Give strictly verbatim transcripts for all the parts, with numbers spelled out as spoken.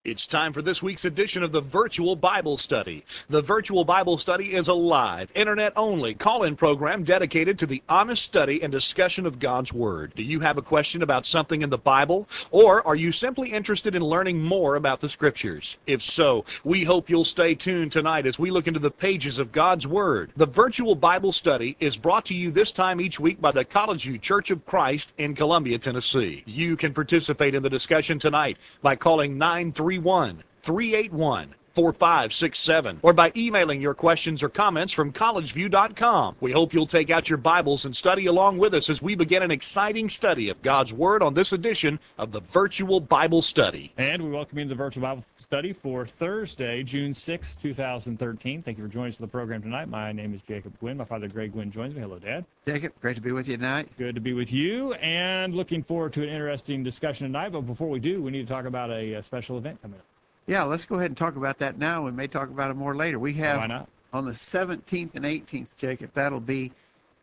It's time for this week's edition of the Virtual Bible Study. The Virtual Bible Study is a live, internet-only call-in program dedicated to the honest study and discussion of God's Word. Do you have a question about something in the Bible? Or are you simply interested in learning more about the Scriptures? If so, we hope you'll stay tuned tonight as we look into the pages of God's Word. The Virtual Bible Study is brought to you this time each week by the College View Church of Christ in Columbia, Tennessee. You can participate in the discussion tonight by calling nine three one, three eight one, four five six seven or by emailing your questions or comments from college view dot com. We hope you'll take out your Bibles and study along with us as we begin an exciting study of God's Word on this edition of the Virtual Bible Study. And we welcome you to the Virtual Bible Study for Thursday, June sixth, two thousand thirteen. Thank you for joining us on the program tonight. My name is Jacob Gwynn. My father, Greg Gwynn, joins me. Hello, Dad. Jacob, great to be with you tonight. Good to be with you, and looking forward to an interesting discussion tonight. But before we do, we need to talk about a, a special event coming up. Yeah, let's go ahead and talk about that now. We may talk about it more later. We have Why not? on the seventeenth and eighteenth, Jacob, that'll be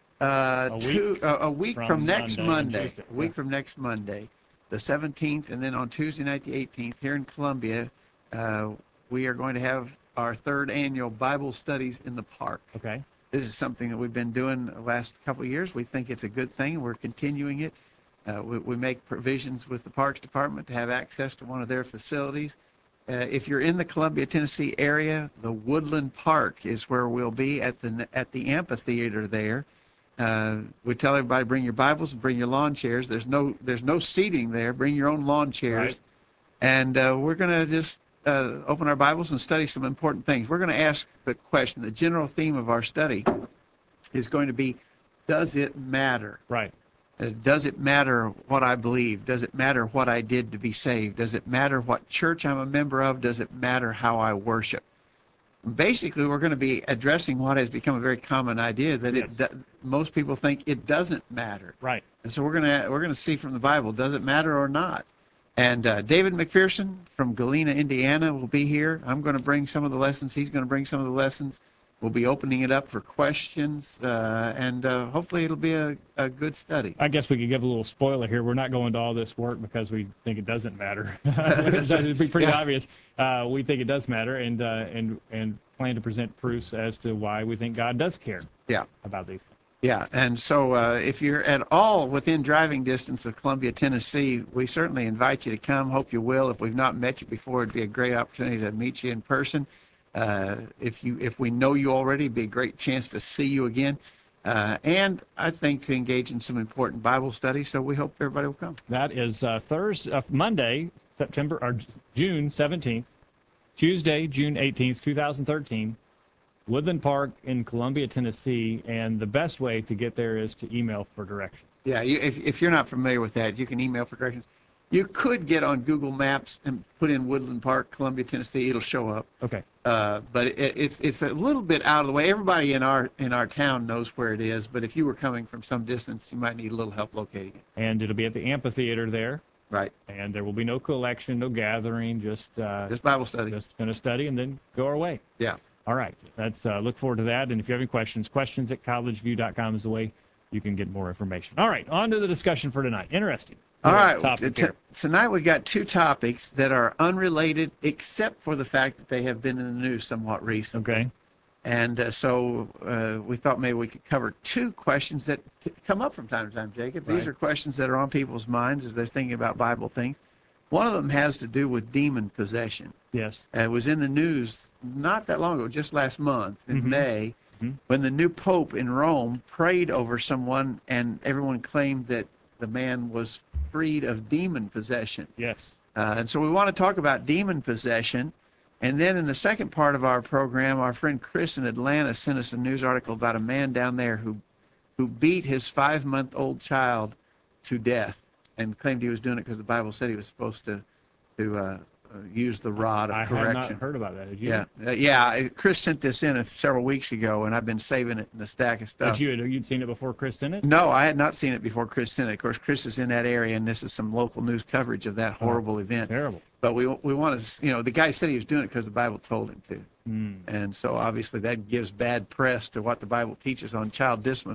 uh, A two, week uh, a week from from, next Monday and Monday. Tuesday, A week yeah. from next Monday, the seventeenth, and then on Tuesday night, the eighteenth, here in Columbia, uh, we are going to have our third annual Bible studies in the park. Okay. This is something that we've been doing the last couple of years. We think it's a good thing. We're continuing it. Uh, we, we make provisions with the Parks Department to have access to one of their facilities. Uh, if you're in the Columbia, Tennessee area, the Woodland Park is where we'll be at the at the amphitheater there. Uh, we tell everybody, bring your Bibles and bring your lawn chairs. There's no there's no seating there. Bring your own lawn chairs. Right. And uh, we're going to just uh, open our Bibles and study some important things. We're going to ask the question. The general theme of our study is going to be, does it matter? Right. Uh, Does it matter what I believe? Does it matter what I did to be saved? Does it matter what church I'm a member of? Does it matter how I worship? Basically, we're going to be addressing what has become a very common idea that Yes. it do, most people think it doesn't matter. Right. And so we're going to we're going to see from the Bible, does it matter or not? And uh, David McPherson from Galena, Indiana, will be here. I'm going to bring some of the lessons. He's going to bring some of the lessons. We'll be opening it up for questions, uh, and uh, hopefully it'll be a, a good study. I guess we could give a little spoiler here. We're not going to all this work because we think it doesn't matter. It'd be pretty Yeah. obvious. Uh, we think it does matter, and uh, and and plan to present proofs as to why we think God does care Yeah. about these things. Yeah, and so uh, if you're at all within driving distance of Columbia, Tennessee, we certainly invite you to come. Hope you will. If we've not met you before, it'd be a great opportunity to meet you in person. Uh, if you if we know you already, it'd be a great chance to see you again. Uh, and I think to engage in some important Bible study, so we hope everybody will come. That is uh, Thursday, uh, Monday, September or June seventeenth, Tuesday, June eighteenth, two thousand thirteen, Woodland Park in Columbia, Tennessee. And the best way to get there is to email for directions. Yeah, you, if, if you're not familiar with that, you can email for directions. You could get on Google Maps and put in Woodland Park, Columbia, Tennessee. It'll show up. Okay. Uh, but it, it's it's a little bit out of the way. Everybody in our in our town knows where it is. But if you were coming from some distance, you might need a little help locating it. And it'll be at the amphitheater there. Right. And there will be no collection, no gathering, just uh, Just Bible study. just going to study and then go our way. Yeah. All right. That's uh, look forward to that. And if you have any questions, questions at college view dot com is the way you can get more information. All right. On to the discussion for tonight. Interesting. All right. Topic T- here. tonight we got two topics that are unrelated, except for the fact that they have been in the news somewhat recently. Okay. And uh, so uh, we thought maybe we could cover two questions that t- come up from time to time, Jacob. These Right. are questions that are on people's minds as they're thinking about Bible things. One of them has to do with demon possession. Yes. Uh, it was in the news not that long ago, just last month in Mhm. May, Mhm. when the new pope in Rome prayed over someone and everyone claimed that the man was freed of demon possession. Yes. Uh, and so we want to talk about demon possession. And then in the second part of our program, our friend Chris in Atlanta sent us a news article about a man down there who who beat his five-month-old child to death and claimed he was doing it because the Bible said he was supposed to to uh, uh, use the rod of I correction. had not heard about that. Did you? Yeah, uh, yeah. Chris sent this in a, several weeks ago, and I've been saving it in the stack of stuff. But you had you'd seen it before Chris sent it? No, I had not seen it before Chris sent it. Of course, Chris is in that area, and this is some local news coverage of that horrible event. Terrible. But we we want to, you know, the guy said he was doing it because the Bible told him to. Mm. And so obviously that gives bad press to what the Bible teaches on child discipline.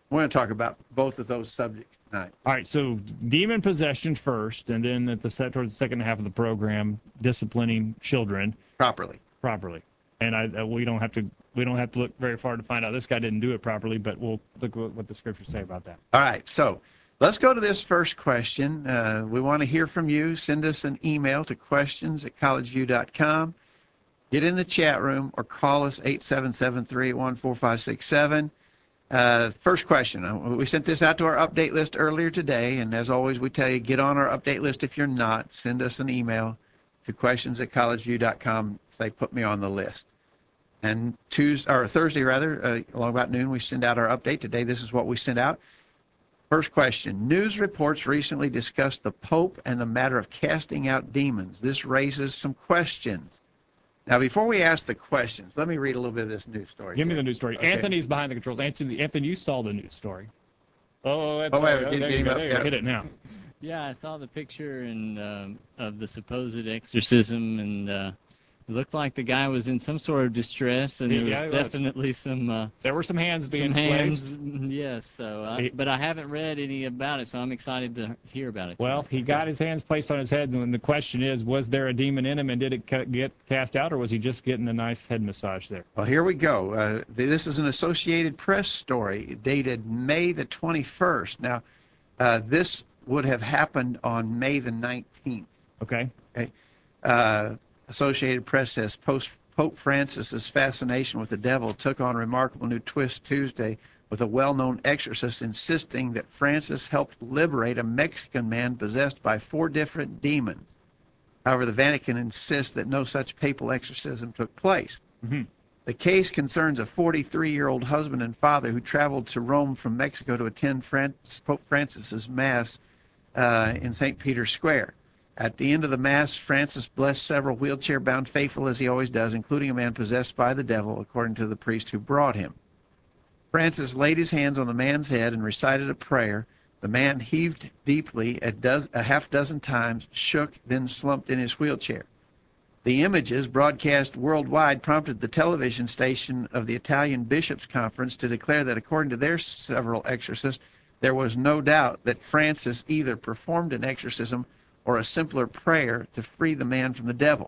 We're going to talk about both of those subjects tonight. All right, so demon possession first, and then at the set towards the second half of the program, disciplining children Properly. properly. And I, uh, we don't have to we don't have to look very far to find out this guy didn't do it properly, but we'll look at what the scriptures say about that. All right, so let's go to this first question. Uh, we want to hear from you. Send us an email to questions at collegeview dot com. Get in the chat room or call us eight seven seven, three eight one, four five six seven. Uh, first question. We sent this out to our update list earlier today, and as always, we tell you, get on our update list if you're not. Send us an email to questions at collegeview dot com. Say, put me on the list. And Tuesday, or Thursday rather, uh, along about noon, we send out our update. Today, this is what we sent out. First question. News reports recently discussed the Pope and the matter of casting out demons. This raises some questions. Now, before we ask the questions, let me read a little bit of this news story. Give me the news story. Okay. Anthony's behind the controls. Anthony, Anthony, you saw the news story. Oh, that's Oh, wait, right. get- there get you him go. up, There you go. yeah. Hit it now. Yeah, I saw the picture and um, of the supposed exorcism, and uh, it looked like the guy was in some sort of distress, and there Yeah, was he was. definitely some uh, There were some hands being some placed. hands. mm, Yes, so uh, He- but I haven't read any about it, so I'm excited to hear about it. Well, he got his hands placed on his head, and the question is, was there a demon in him, and did it ca- get cast out, or was he just getting a nice head massage there? Well, here we go. Uh, this is an Associated Press story dated May the twenty-first. Now, uh, this would have happened on May the nineteenth. Okay. Uh, Associated Press says Post Pope Francis's fascination with the devil took on a remarkable new twist Tuesday with a well-known exorcist insisting that Francis helped liberate a Mexican man possessed by four different demons. However, the Vatican insists that no such papal exorcism took place. Mm-hmm. The case concerns a forty-three-year-old husband and father who traveled to Rome from Mexico to attend Fran- Pope Francis's Mass uh, in Saint Peter's Square. At the end of the Mass, Francis blessed several wheelchair-bound faithful, as he always does, including a man possessed by the devil, according to the priest who brought him. Francis laid his hands on the man's head and recited a prayer. The man heaved deeply a, dozen, a half dozen times, shook, then slumped in his wheelchair. The images, broadcast worldwide, prompted the television station of the Italian Bishops' Conference to declare that, according to their several exorcists, there was no doubt that Francis either performed an exorcism or a simpler prayer to free the man from the devil.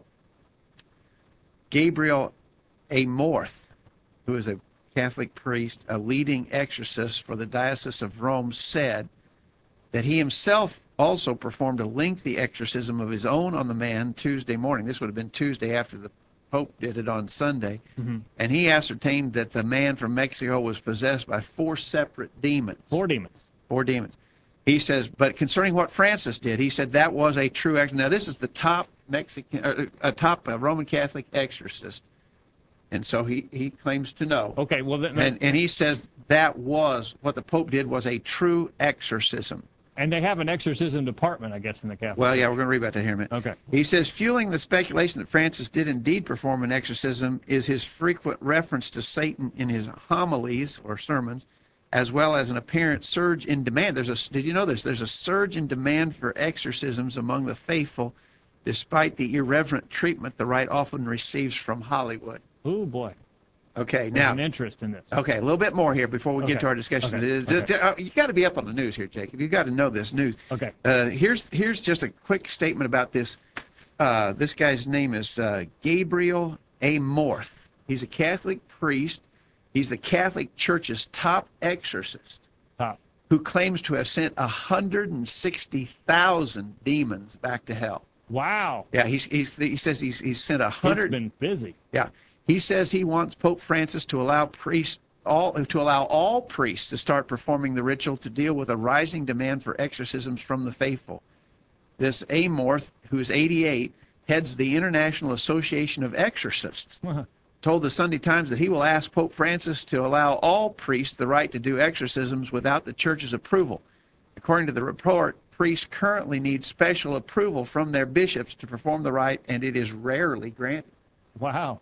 Gabriel Amorth, who is a Catholic priest, a leading exorcist for the Diocese of Rome, said that he himself also performed a lengthy exorcism of his own on the man Tuesday morning. This would have been Tuesday after the Pope did it on Sunday. Mm-hmm. And he ascertained that the man from Mexico was possessed by four separate demons. Four demons. Four demons. He says, but concerning what Francis did, he said that was a true exorcism. Now, this is the top Mexican, uh, a top uh, Roman Catholic exorcist, and so he, he claims to know. Okay, well, then, And and he says that was what the Pope did was a true exorcism. and they have an exorcism department, I guess, in the Catholic Well, Church. yeah, we're going to read about that here in a minute. Okay. He says, fueling the speculation that Francis did indeed perform an exorcism is his frequent reference to Satan in his homilies or sermons, as well as an apparent surge in demand. There's a, did you know this? There's a surge in demand for exorcisms among the faithful, despite the irreverent treatment the right often receives from Hollywood. Oh, boy. Okay, There's now, an interest in this. okay, a little bit more here before we Okay. get to our discussion. Okay. Uh, Okay. You got to be up on the news here, Jacob. You got to know this news. Okay. Uh, here's here's just a quick statement about this. Uh, this guy's name is uh, Gabriel Amorth. He's a Catholic priest. He's the Catholic Church's top exorcist, Top. who claims to have sent one hundred sixty thousand demons back to hell. Wow. Yeah, he's, he's he says he's he's sent a He's hundred. been busy. Yeah, he says he wants Pope Francis to allow priests all to allow all priests to start performing the ritual to deal with a rising demand for exorcisms from the faithful. This Amorth, who is eighty-eight, heads the International Association of Exorcists, told the Sunday Times that he will ask Pope Francis to allow all priests the right to do exorcisms without the Church's approval. According to the report, priests currently need special approval from their bishops to perform the rite, and it is rarely granted. Wow.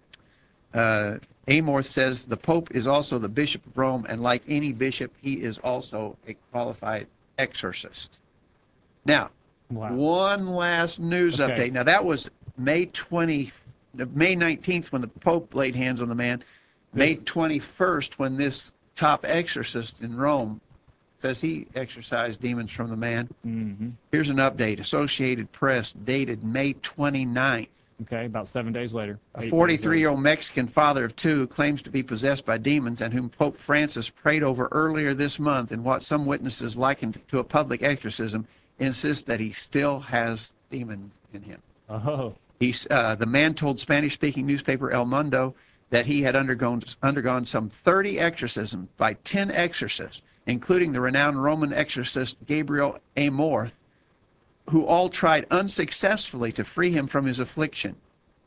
Uh, Amorth says the Pope is also the Bishop of Rome, and like any bishop, he is also a qualified exorcist. Now, Wow. one last news Okay. update. Now, that was May twentieth, May nineteenth when the Pope laid hands on the man. May twenty-first when this top exorcist in Rome says he exorcised demons from the man. Mm-hmm. Here's an update. Associated Press, dated May twenty-ninth. Okay, about seven days later. A eight days forty-three-year-old Mexican father of two who claims to be possessed by demons and whom Pope Francis prayed over earlier this month in what some witnesses likened to a public exorcism insists that he still has demons in him. later. Oh, He's, uh, the man told Spanish-speaking newspaper El Mundo that he had undergone, undergone some thirty exorcisms by ten exorcists, including the renowned Roman exorcist Gabriel Amorth, who all tried unsuccessfully to free him from his affliction.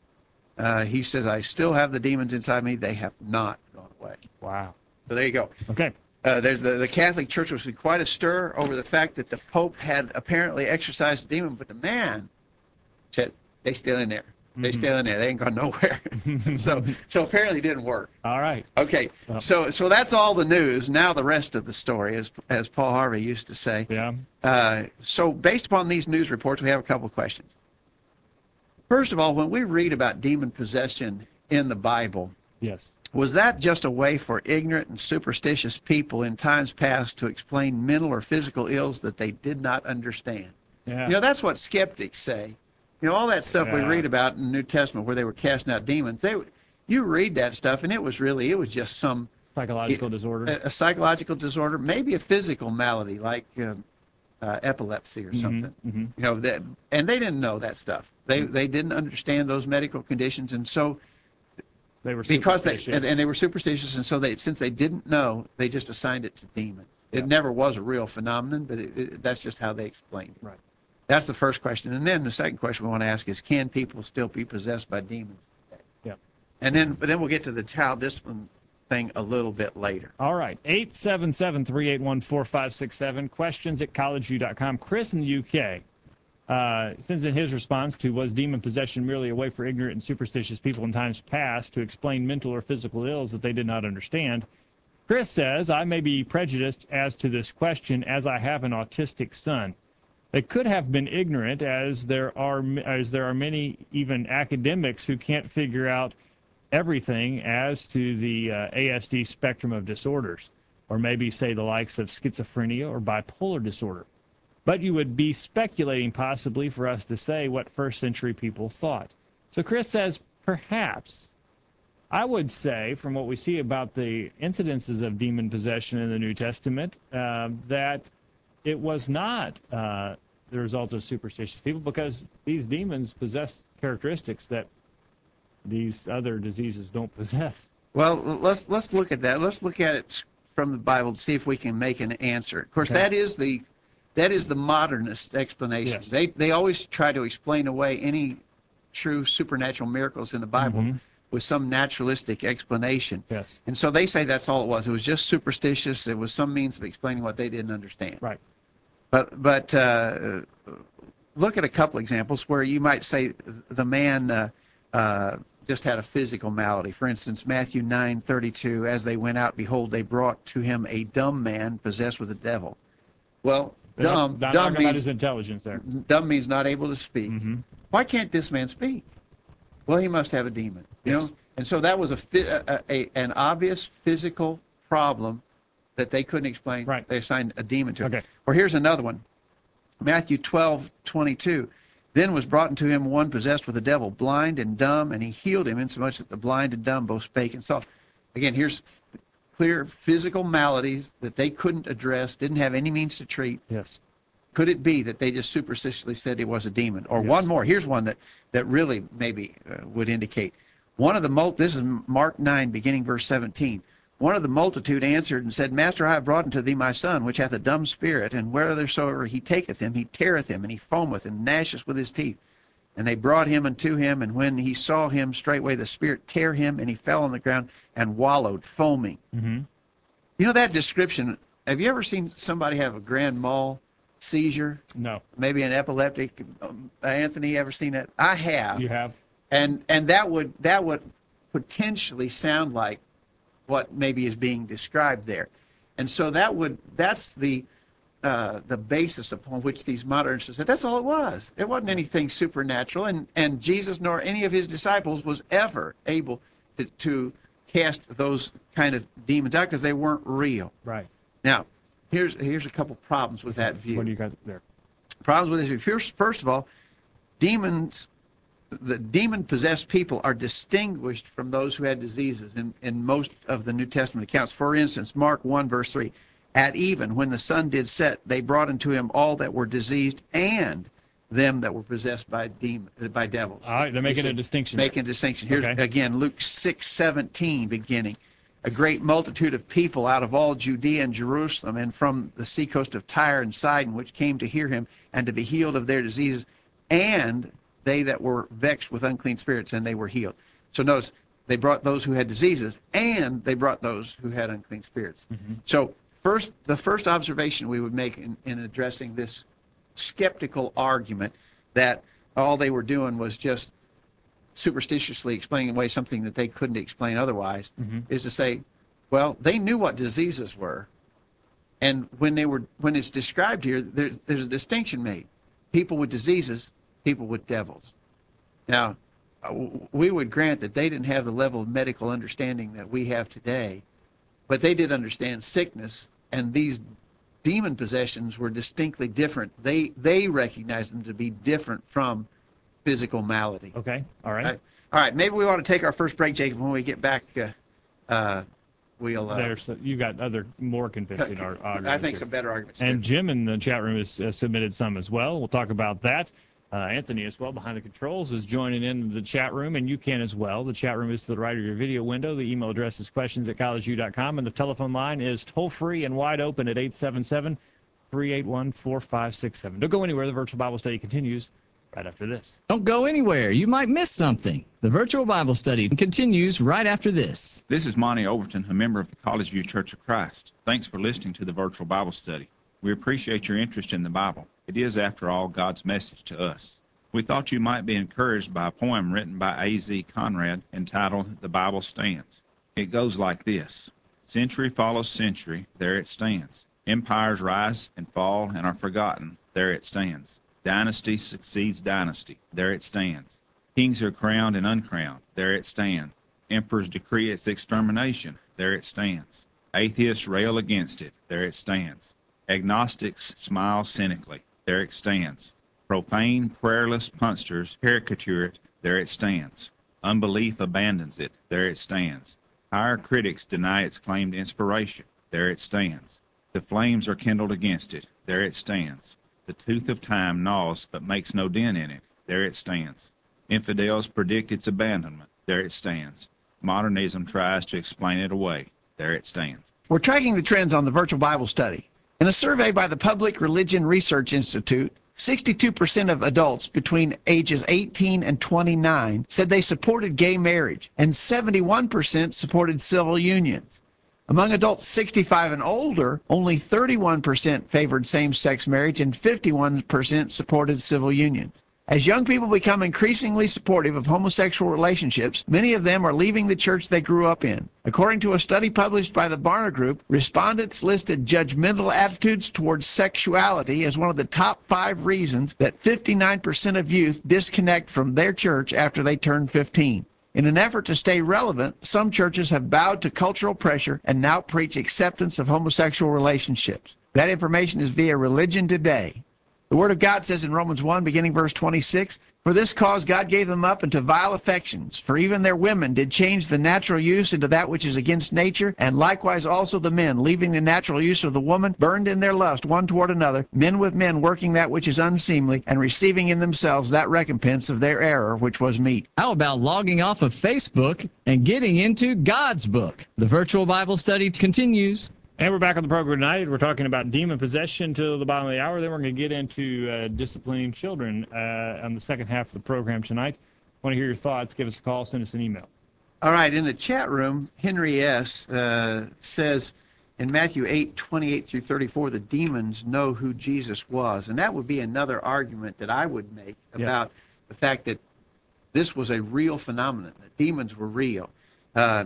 Uh, he says, I still have the demons inside me. They have not gone away. wow. So there you go. Okay. Uh, there's the, the Catholic Church was in quite a stir over the fact that the Pope had apparently exorcised a demon, but the man said, they still in there. They Mhm. still in there. They ain't gone nowhere. so so apparently it didn't work. All right. Okay, Well. so so that's all the news. Now the rest of the story, as as Paul Harvey used to say. Yeah. Uh, so based upon these news reports, we have a couple of questions. First of all, when we read about demon possession in the Bible, Yes. was that just a way for ignorant and superstitious people in times past to explain mental or physical ills that they did not understand? Yeah. You know, that's what skeptics say. You know, all that stuff we Yeah. read about in the New Testament where they were casting out demons, they, you read that stuff, and it was really, it was just some, Psychological disorder. a, a psychological disorder, maybe a physical malady like uh, uh, epilepsy or something. Mm-hmm. You know, that, and they didn't know that stuff. They Mm-hmm. they didn't understand those medical conditions, and so They were because they superstitious. and, and they were superstitious, and so they since they didn't know, they just assigned it to demons. Yeah. It never was a real phenomenon, but it, it, that's just how they explained it. Right. That's the first question, and then the second question we want to ask is, can people still be possessed by demons today? Yeah. And then but then we'll get to the child discipline thing a little bit later. All right. eight seven seven, three eight one, four five six seven. Questions at collegeview dot com. Chris in the U K uh, sends in his response to, was demon possession merely a way for ignorant and superstitious people in times past to explain mental or physical ills that they did not understand? Chris says, I may be prejudiced as to this question as I have an autistic son. They could have been ignorant, as there are as there are many even academics who can't figure out everything as to the uh, A S D spectrum of disorders, or maybe say the likes of schizophrenia or bipolar disorder. But you would be speculating possibly for us to say what first century people thought. So Chris says, perhaps. I would say, from what we see about the incidences of demon possession in the New Testament, uh, that it was not uh, the result of superstitious people, because these demons possess characteristics that these other diseases don't possess. Well, let's let's look at that. Let's look at it from the Bible to see if we can make an answer. Of course, Okay. that is the that is the modernist explanation. Yes. They they always try to explain away any true supernatural miracles in the Bible Mhm. with some naturalistic explanation. Yes. And so they say that's all it was. It was just superstitious. It was some means of explaining what they didn't understand. Right. But but uh, look at a couple examples where you might say the man uh, uh, just had a physical malady. For instance, Matthew nine thirty-two, as they went out, behold, they brought to him a dumb man possessed with a devil. Well, They're not- dumb not dumb talking about means his intelligence there. dumb means not able to speak. Mm-hmm. Why can't this man speak? Well, he must have a demon, you Yes. know. And so that was a, phy- a, a an obvious physical problem that they couldn't explain. Right. They assigned a demon to him. Okay. Or here's another one. Matthew twelve twenty-two. Then was brought unto him one possessed with a devil, blind and dumb, and he healed him, insomuch that the blind and dumb both spake and saw. Again, here's clear physical maladies that they couldn't address, didn't have any means to treat. Yes. Could it be that they just superstitiously said it was a demon? Or Yes. one more. Here's one that, that really maybe uh, would indicate. One of the mul- this is Mark nine, beginning verse seventeen. One of the multitude answered and said, Master, I have brought unto thee my son, which hath a dumb spirit, and whithersoever he taketh him, he teareth him, and he foameth, and gnasheth with his teeth. And they brought him unto him, and when he saw him, straightway the spirit tear him, and he fell on the ground and wallowed, foaming. Mm-hmm. You know that description? Have you ever seen somebody have a grand mal seizure? No. Maybe an epileptic. Um, Anthony, ever seen that? I have. You have? And and that would that would potentially sound like what maybe is being described there. And so that would that's the uh, the basis upon which these modernists said that's all it was. It wasn't anything supernatural, and and Jesus nor any of his disciples was ever able to, to cast those kind of demons out because they weren't real. Right. Now, here's here's a couple problems with that view. What do you got there? Problems with this view. First, first of all, demons, the demon-possessed people are distinguished from those who had diseases in, in most of the New Testament accounts. For instance, Mark one, verse three, at even, when the sun did set, they brought unto him all that were diseased and them that were possessed by demon, by devils. All right, they're making a distinction. Making a distinction. Here's, Okay. again, Luke six seventeen beginning. A great multitude of people out of all Judea and Jerusalem and from the seacoast of Tyre and Sidon, which came to hear him and to be healed of their diseases, and they that were vexed with unclean spirits, and they were healed. So notice, they brought those who had diseases, and they brought those who had unclean spirits. Mm-hmm. So first, the first observation we would make in, in addressing this skeptical argument that all they were doing was just superstitiously explaining away something that they couldn't explain otherwise, Mm-hmm. is to say, well, they knew what diseases were, and when they were when it's described here, there, there's a distinction made: people with diseases, people with devils. Now, we would grant that they didn't have the level of medical understanding that we have today, but they did understand sickness, and these demon possessions were distinctly different. They they recognized them to be different from physical malady. Okay, all right. All right, all right, maybe we want to take our first break, Jacob. When we get back, uh, uh, we'll. Uh, There's you got other more convincing ar- arguments. I think here. some better arguments. And too. Jim in the chat room has uh, submitted some as well. We'll talk about that. Uh, Anthony as well behind the controls is joining in the chat room, and you can as well. The chat room is to the right of your video window. The email address is questions at college u dot com, and the telephone line is toll-free and wide open at eight seven seven, three eight one, four five six seven. Don't go anywhere. The virtual Bible study continues right after this. Don't go anywhere. You might miss something. The virtual Bible study continues right after this. This is Monty Overton, a member of the College View Church of Christ. Thanks for listening to the virtual Bible study. We appreciate your interest in the Bible. It is, after all, God's message to us. We thought you might be encouraged by a poem written by A Z Conrad entitled The Bible Stands. It goes like this: century follows century, there it stands. Empires rise and fall and are forgotten, there it stands. Dynasty succeeds dynasty, there it stands. Kings are crowned and uncrowned, there it stands. Emperors decree its extermination, there it stands. Atheists rail against it, there it stands. Agnostics smile cynically, there it stands. Profane, prayerless punsters caricature it, there it stands. Unbelief abandons it, there it stands. Higher critics deny its claimed inspiration, there it stands. The flames are kindled against it, there it stands. The tooth of time gnaws but makes no dent in it, there it stands. Infidels predict its abandonment, there it stands. Modernism tries to explain it away, there it stands. We're tracking the trends on the virtual Bible study. In a survey by the Public Religion Research Institute, sixty-two percent of adults between ages eighteen and twenty-nine said they supported gay marriage, and seventy-one percent supported civil unions. Among adults sixty-five and older, only thirty-one percent favored same-sex marriage and fifty-one percent supported civil unions. As young people become increasingly supportive of homosexual relationships, many of them are leaving the church they grew up in. According to a study published by the Barna Group, respondents listed judgmental attitudes towards sexuality as one of the top five reasons that fifty-nine percent of youth disconnect from their church after they turn fifteen. In an effort to stay relevant, some churches have bowed to cultural pressure and now preach acceptance of homosexual relationships. That information is via Religion Today. The Word of God says in Romans one, beginning verse twenty-six, "For this cause God gave them up into vile affections, for even their women did change the natural use into that which is against nature, and likewise also the men, leaving the natural use of the woman, burned in their lust one toward another, men with men working that which is unseemly, and receiving in themselves that recompense of their error which was meet." How about logging off of Facebook and getting into God's book? The virtual Bible study continues. And we're back on the program tonight. We're talking about demon possession till the bottom of the hour. Then we're going to get into uh, disciplining children uh, on the second half of the program tonight. Want to hear your thoughts? Give us a call. Send us an email. All right, in the chat room, Henry S. Uh, says in Matthew eight, twenty-eight through thirty-four, the demons know who Jesus was. And that would be another argument that I would make about yeah. the fact that this was a real phenomenon, that demons were real. Uh,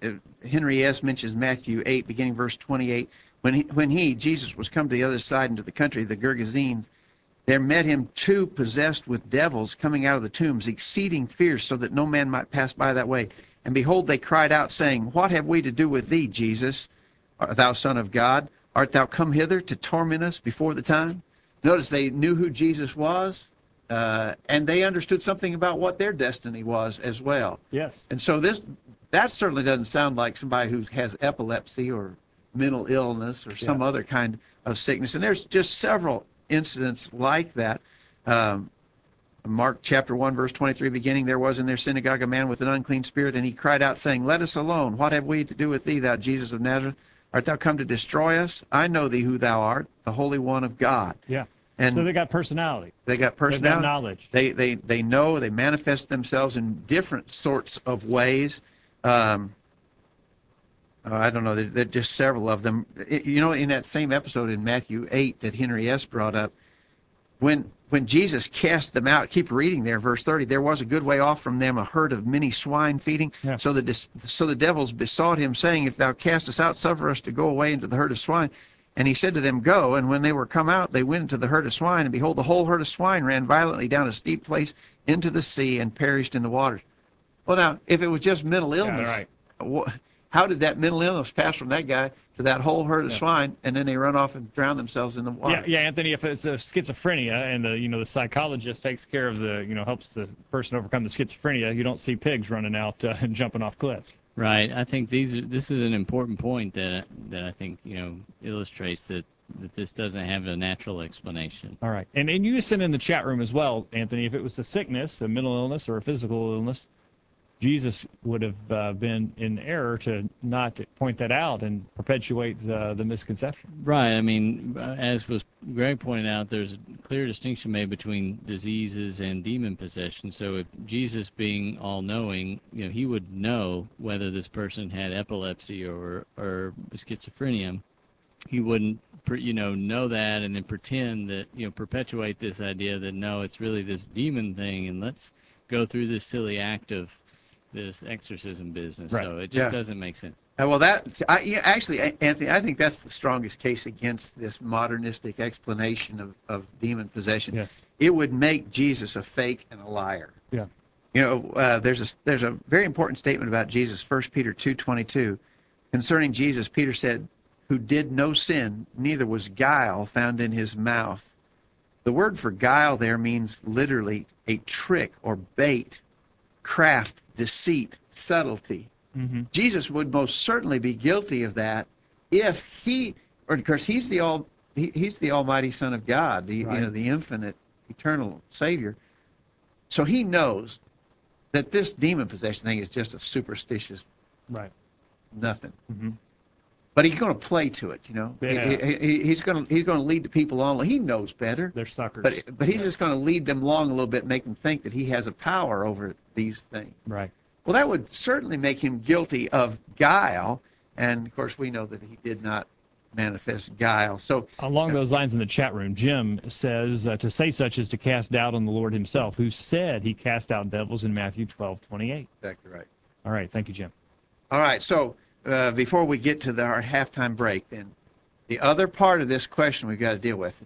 Henry S. mentions Matthew eight, beginning verse twenty-eight. When he, when he, Jesus, was come to the other side into the country, the Gergesenes, there met him two possessed with devils coming out of the tombs, exceeding fierce, so that no man might pass by that way. And behold, they cried out, saying, "What have we to do with thee, Jesus, art thou Son of God? art thou come hither to torment us before the time? Notice they knew who Jesus was, uh, and they understood something about what their destiny was as well. Yes. And so this, that certainly doesn't sound like somebody who has epilepsy or mental illness or some Yeah. other kind of sickness. And there's just several incidents like that. Um, Mark chapter one, verse twenty-three, beginning, there was in their synagogue a man with an unclean spirit, and he cried out, saying, Let us alone. What have we to do with thee, thou Jesus of Nazareth? Art thou come to destroy us? I know thee who thou art, the Holy One of God. Yeah. And So they got personality. they got They've got personality. knowledge. They, they, they know, they manifest themselves in different sorts of ways. Um, oh, I don't know, there, there are just several of them. It- you know, in that same episode in Matthew eight that Henry S. brought up, when when Jesus cast them out, keep reading there, verse thirty, there was a good way off from them a herd of many swine feeding. Yeah. So the dis- so the devils besought him, saying, If thou cast us out, suffer us to go away into the herd of swine. And he said to them, Go. And when they were come out, they went into the herd of swine, and behold, the whole herd of swine ran violently down a steep place into the sea and perished in the waters. Well, now, if it was just mental illness, right. wha- how did that mental illness pass from that guy to that whole herd of Yeah. swine, and then they run off and drown themselves in the water? Yeah, yeah, Anthony. If it's a schizophrenia, and the you know the psychologist takes care of the you know helps the person overcome the schizophrenia, you don't see pigs running out uh, and jumping off cliffs. Right. I think these are, this is an important point that that I think you know illustrates that that this doesn't have a natural explanation. All right, and and you sent in the chat room as well, Anthony. If it was a sickness, a mental illness, or a physical illness, Jesus would have uh, been in error to not point that out and perpetuate the, the misconception. Right. I mean, uh, as was Greg pointed out, there's a clear distinction made between diseases and demon possession. So if Jesus, being all-knowing, you know, he would know whether this person had epilepsy or or schizophrenia. He wouldn't, per- you know, know that and then pretend that, you know, perpetuate this idea that no, it's really this demon thing, and let's go through this silly act of this exorcism business. Right. So it just Yeah. doesn't make sense. Uh, well, that I, yeah, actually, A- Anthony, I think that's the strongest case against this modernistic explanation of, of demon possession. Yes. It would make Jesus a fake and a liar. Yeah. You know, uh, there's a there's a very important statement about Jesus, First Peter two twenty-two, concerning Jesus. Peter said, "Who did no sin, neither was guile found in his mouth." The word for guile there means literally a trick or bait, craft, deceit, subtlety. Mm-hmm. Jesus would most certainly be guilty of that if he, or of course he's the all he, he's the Almighty Son of God, the Right. you know the infinite, eternal Savior. So he knows that this demon possession thing is just a superstitious Right. nothing. Mm-hmm. But he's going to play to it, you know. Yeah. He, he, he's going to he's going to lead the people on. He knows better, They're suckers. but but he's just going to lead them along a little bit, make them think that he has a power over these things. Right. Well, that would certainly make him guilty of guile, and of course we know that he did not manifest guile. So Along those lines in the chat room, Jim says uh, to say such is to cast doubt on the Lord himself, who said he cast out devils in Matthew twelve twenty-eight. exactly right. All right. Thank you, Jim. All right, so uh, before we get to the, our halftime break, then the other part of this question we've got to deal with.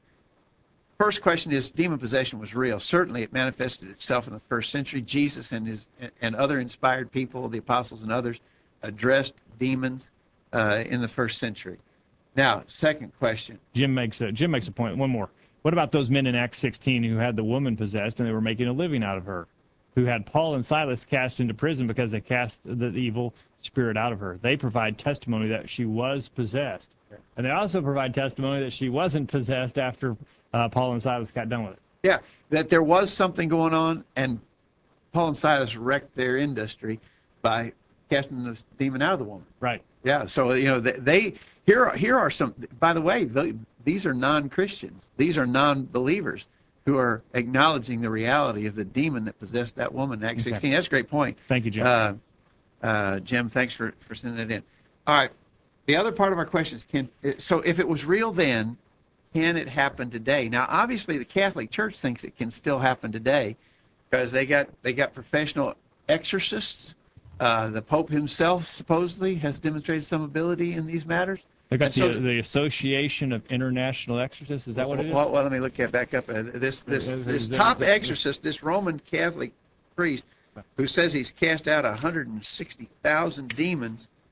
First question is, demon possession was real. Certainly, it manifested itself in the first century. Jesus and his and other inspired people, the apostles and others, addressed demons uh, in the first century. Now, second question. Jim makes a Jim makes a point. One more. What about those men in Acts sixteen who had the woman possessed and they were making a living out of her, who had Paul and Silas cast into prison because they cast the evil spirit out of her? They provide testimony that she was possessed, and they also provide testimony that she wasn't possessed after uh, Paul and Silas got done with it. Yeah, that there was something going on, and Paul and Silas wrecked their industry by casting the demon out of the woman. Right. Yeah, so you know they, they here are, here are some. By the way, the, these are non-Christians. These are non-believers who are acknowledging the reality of the demon that possessed that woman in Acts Okay. sixteen. That's a great point. Thank you, Jim. Uh, uh, Jim, thanks for, for sending that in. All right, the other part of our question is, can so if it was real then, can it happen today? Now, obviously, the Catholic Church thinks it can still happen today because they got they got professional exorcists. Uh, the Pope himself supposedly has demonstrated some ability in these matters. They got and so- the, the Association of International Exorcists. Is that what it is? Well, well let me look that back up. Uh, this this Is- is- this is- top is- exorcist, this Roman Catholic priest, who says he's cast out one hundred sixty thousand demons,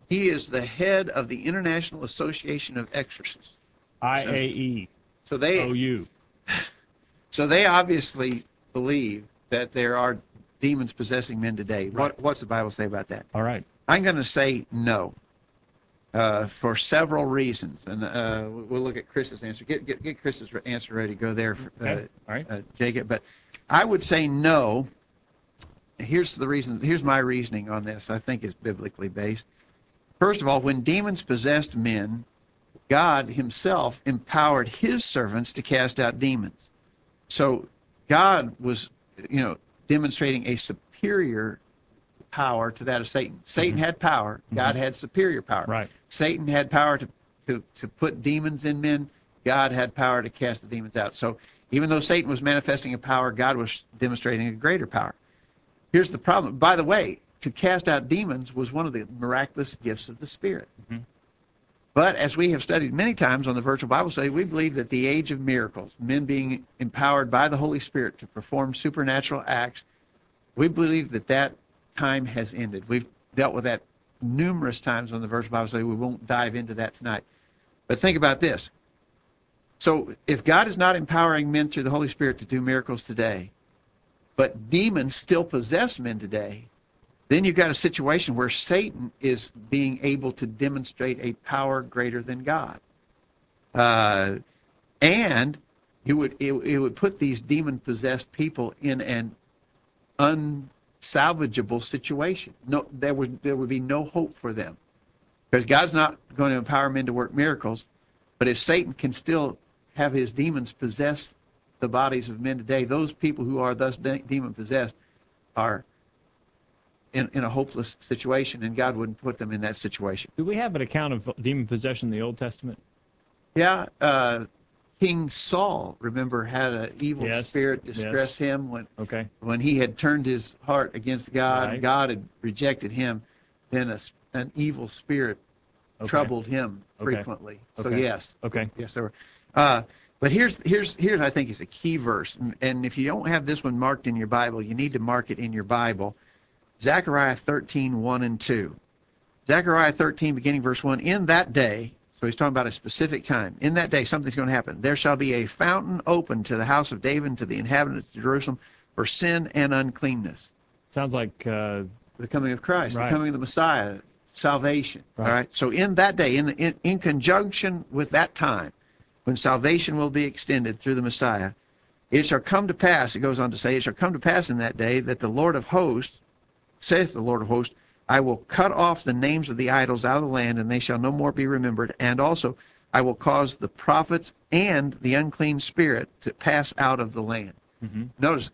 He is the head of the International Association of Exorcists. I A E So they, O U. so they obviously believe that there are demons possessing men today. Right. What, what's the Bible say about that? All right. I'm going to say no, uh, for several reasons, and uh, we'll look at Chris's answer. Get get, get Chris's answer ready to go there, for, uh, Okay. All right. uh, Jacob. But I would say no. Here's the reason. Here's my reasoning on this. I think is biblically based. First of all, when demons possessed men, God Himself empowered His servants to cast out demons. So God was, you know, demonstrating a superior power to that of Satan. Satan Mhm. had power. God had superior power. Right. Satan had power to, to, to put demons in men. God had power to cast the demons out. So even though Satan was manifesting a power, God was demonstrating a greater power. Here's the problem. By the way, to cast out demons was one of the miraculous gifts of the Spirit. Mhm. But as we have studied many times on the Virtual Bible Study, we believe that the age of miracles, men being empowered by the Holy Spirit to perform supernatural acts, we believe that that time has ended. We've dealt with that numerous times on the Virtual Bible Study. We won't dive into that tonight. But think about this. So if God is not empowering men through the Holy Spirit to do miracles today, but demons still possess men today, then you've got a situation where Satan is being able to demonstrate a power greater than God. Uh, and it would, it, it would put these demon-possessed people in an unsalvageable situation. No, there would, there would be no hope for them. Because God's not going to empower men to work miracles, but if Satan can still have his demons possess the bodies of men today, those people who are thus de- demon-possessed are in, in a hopeless situation, and God wouldn't put them in that situation. Do we have an account of demon possession in the Old Testament? Yeah, uh, King Saul, remember, had an evil Yes, spirit distress yes. him when Okay. when he had turned his heart against God, Right. God had rejected him, then a, an evil spirit Okay. troubled him Okay. frequently. So Okay. yes, Okay. yes, there were. Uh, but here's here's here's I think is a key verse, and, and if you don't have this one marked in your Bible, you need to mark it in your Bible. Zechariah thirteen, one and two. Zechariah thirteen, beginning verse one. In that day, so he's talking about a specific time. In that day, something's going to happen. There shall be a fountain open to the house of David and to the inhabitants of Jerusalem for sin and uncleanness. Sounds like uh, The coming of Christ, Right. the coming of the Messiah, salvation. Right. All right. So in that day, in, the, in in conjunction with that time, when salvation will be extended through the Messiah, it shall come to pass. It goes on to say, it shall come to pass in that day that the Lord of hosts, saith the Lord of hosts, I will cut off the names of the idols out of the land, and they shall no more be remembered. And also, I will cause the prophets and the unclean spirit to pass out of the land. mm-hmm. Notice,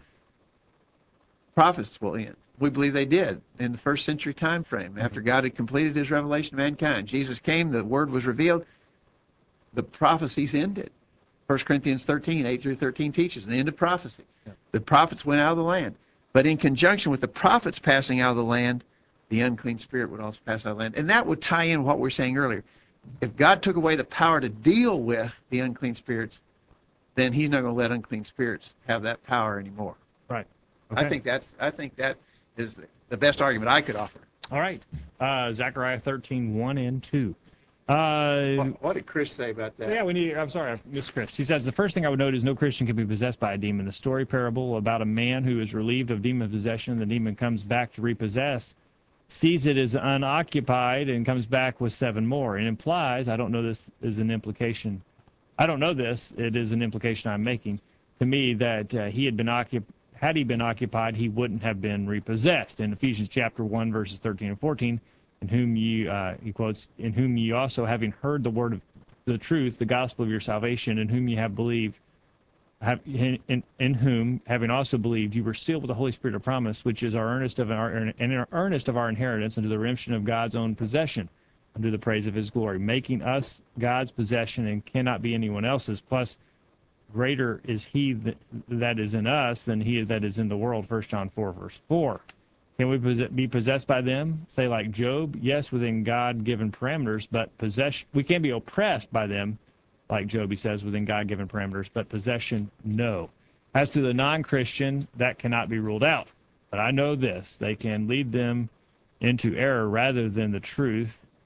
prophets will end. We believe they did in the first century time frame. After God had completed his revelation to mankind, Jesus came, the word was revealed, the prophecies ended. First Corinthians thirteen, eight through thirteen teaches the end of prophecy. Yeah. The prophets went out of the land. But in conjunction with the prophets passing out of the land, the unclean spirit would also pass out of the land. And that would tie in what we were saying earlier. If God took away the power to deal with the unclean spirits, then he's not going to let unclean spirits have that power anymore. Right. I Okay. think that's I think that is the, the best argument I could offer. All right. Uh, Zechariah thirteen, one and two. Uh, What, what did Chris say about that? Yeah, we need. I'm sorry, I missed Chris. He says the first thing I would note is no Christian can be possessed by a demon. The story parable about a man who is relieved of demon possession, the demon comes back to repossess, sees it as unoccupied, and comes back with seven more. It implies, I don't know this is an implication. I don't know this. It is an implication I'm making to me that uh, he had been occupied. Had he been occupied, he wouldn't have been repossessed. In Ephesians chapter one, verses thirteen and fourteen. In whom you, uh, he quotes, in whom you also, having heard the word of the truth, the gospel of your salvation, in whom you have believed, have, in, in, in whom, having also believed, you were sealed with the Holy Spirit of promise, which is our earnest of our and our earnest of our inheritance unto the redemption of God's own possession, unto the praise of his glory, making us God's possession and cannot be anyone else's. Plus, greater is he that, that is in us than he that is in the world. First John four, verse four. Can we be possessed by them? Say like Job, yes, within God-given parameters, but possession, we can be oppressed by them, like Job, he says, within God-given parameters, but possession, no. As to the non-Christian, that cannot be ruled out. But I know this, they can lead them into error rather than the truth,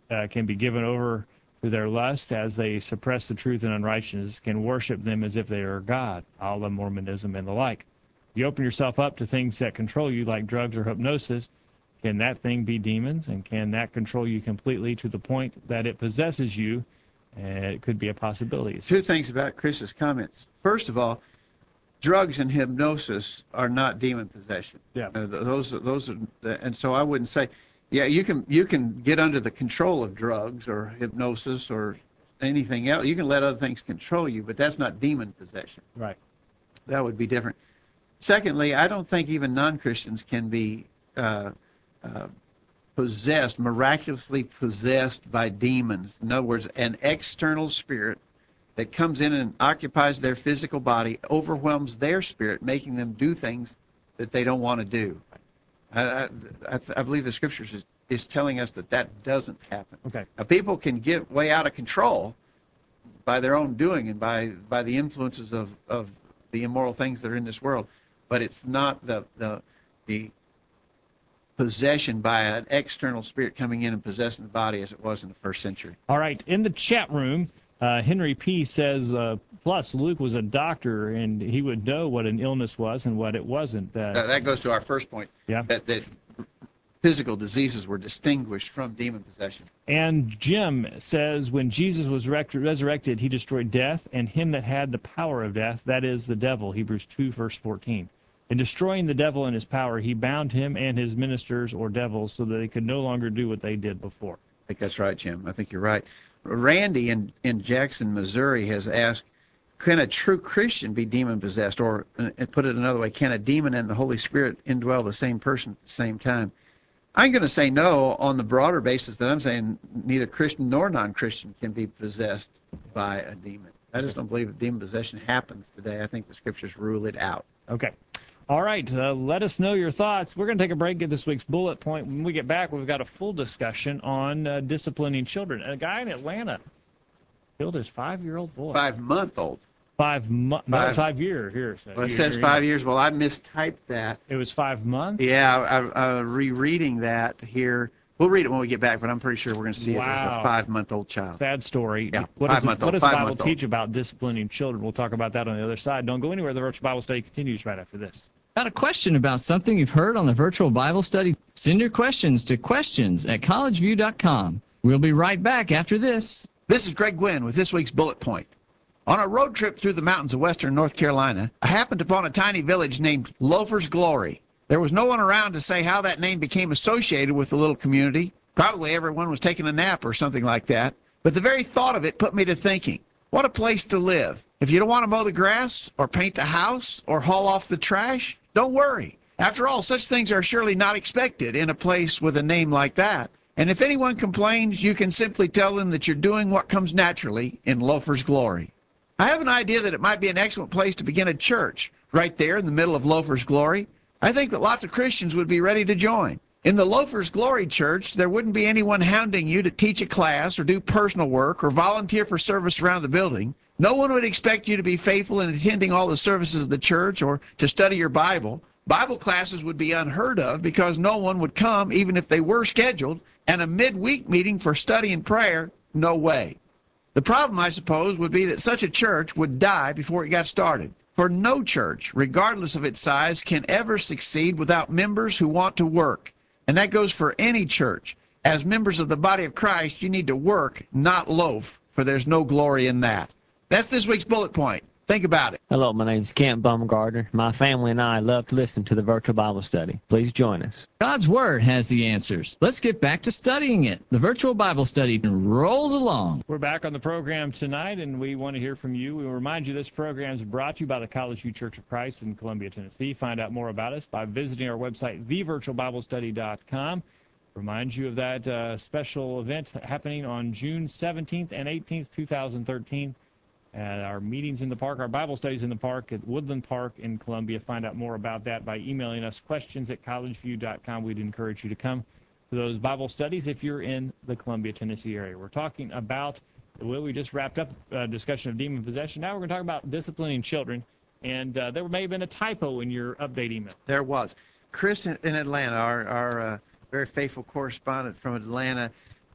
uh, can be given over to their lust as they suppress the truth and unrighteousness, can worship them as if they are God, a la Mormonism and the like. You open yourself up to things that control you, like drugs or hypnosis. Can that thing be demons, and can that control you completely to the point that it possesses you? And it could be a possibility. Two things about Chris's comments. First of all, drugs and hypnosis are not demon possession. Yeah. Uh, th- those those are, and so I wouldn't say, yeah, you can you can get under the control of drugs or hypnosis or anything else. You can let other things control you, but that's not demon possession. Right. That would be different. Secondly, I don't think even non-Christians can be uh, uh, possessed, miraculously possessed by demons. In other words, an external spirit that comes in and occupies their physical body, overwhelms their spirit, making them do things that they don't want to do. I, I, I, I believe the Scriptures is, is telling us that that doesn't happen. Okay. Now, people can get way out of control by their own doing and by, by the influences of, of the immoral things that are in this world, but it's not the, the, the possession by an external spirit coming in and possessing the body as it was in the first century. All right. In the chat room, uh, Henry P. says, uh, plus Luke was a doctor, and he would know what an illness was and what it wasn't. Uh, That, that goes to our first point, Yeah. that, that physical diseases were distinguished from demon possession. And Jim says, when Jesus was rec- resurrected, he destroyed death and him that had the power of death, that is the devil, Hebrews two, verse fourteen. In destroying the devil and his power, he bound him and his ministers or devils so that they could no longer do what they did before. I think that's right, Jim. I think you're right. Randy in, in Jackson, Missouri has asked, can a true Christian be demon-possessed? Or, and put it another way, can a demon and the Holy Spirit indwell the same person at the same time? I'm going to say no on the broader basis that I'm saying neither Christian nor non-Christian can be possessed by a demon. I just don't believe that demon possession happens today. I think the Scriptures rule it out. Okay. All right. Uh, let us know your thoughts. We're going to take a break, get this week's bullet point. When we get back, we've got a full discussion on uh, disciplining children. A guy in Atlanta killed his five-year-old boy. Five-month-old. Five months. No, Five. five year. Here. So Well, it here- says here- five years. Well, I mistyped that. It was five months? Yeah, I, I, I'm rereading that here. We'll read it when we get back, but I'm pretty sure we're going to see it as Wow. a five-month-old child. Sad story. Yeah, What does, five-month-old, what does the Bible five-month-old. teach about disciplining children? We'll talk about that on the other side. Don't go anywhere. The Virtual Bible Study continues right after this. Got a question about something you've heard on the virtual Bible study? Send your questions to questions at college view dot com. We'll be right back after this. This is Greg Gwynn with this week's Bullet Point. On a road trip through the mountains of western North Carolina, I happened upon a tiny village named Loafer's Glory. There was no one around to say how that name became associated with the little community. Probably everyone was taking a nap or something like that. But the very thought of it put me to thinking, what a place to live. If you don't want to mow the grass or paint the house or haul off the trash, don't worry. After all, such things are surely not expected in a place with a name like that. And if anyone complains, you can simply tell them that you're doing what comes naturally in Loafer's Glory. I have an idea that it might be an excellent place to begin a church right there in the middle of Loafer's Glory. I think that lots of Christians would be ready to join. In the Loafer's Glory Church, there wouldn't be anyone hounding you to teach a class or do personal work or volunteer for service around the building. No one would expect you to be faithful in attending all the services of the church or to study your Bible. Bible classes would be unheard of because no one would come even if they were scheduled. And a midweek meeting for study and prayer, no way. The problem, I suppose, would be that such a church would die before it got started. For no church, regardless of its size, can ever succeed without members who want to work. And that goes for any church. As members of the body of Christ, you need to work, not loaf, for there's no glory in that. That's this week's bullet point. Think about it. Hello, my name is Kent Bumgardner. My family and I love to listen to the Virtual Bible Study. Please join us. God's Word has the answers. Let's get back to studying it. The virtual Bible study rolls along. We're back on the program tonight, and we want to hear from you. We remind you this program is brought to you by the College View Church of Christ in Columbia, Tennessee. Find out more about us by visiting our website, the virtual bible study dot com. Remind you of that uh, special event happening on June seventeenth and eighteenth, two thousand thirteen. At our meetings in the park, our Bible studies in the park at Woodland Park in Columbia. Find out more about that by emailing us questions at college view dot com. We'd encourage you to come to those Bible studies if you're in the Columbia, Tennessee area. We're talking about, well, we just wrapped up a discussion of demon possession. Now we're going to talk about disciplining children. And uh, there may have been a typo in your update email. There was. Chris in, in Atlanta, our, our uh, very faithful correspondent from Atlanta,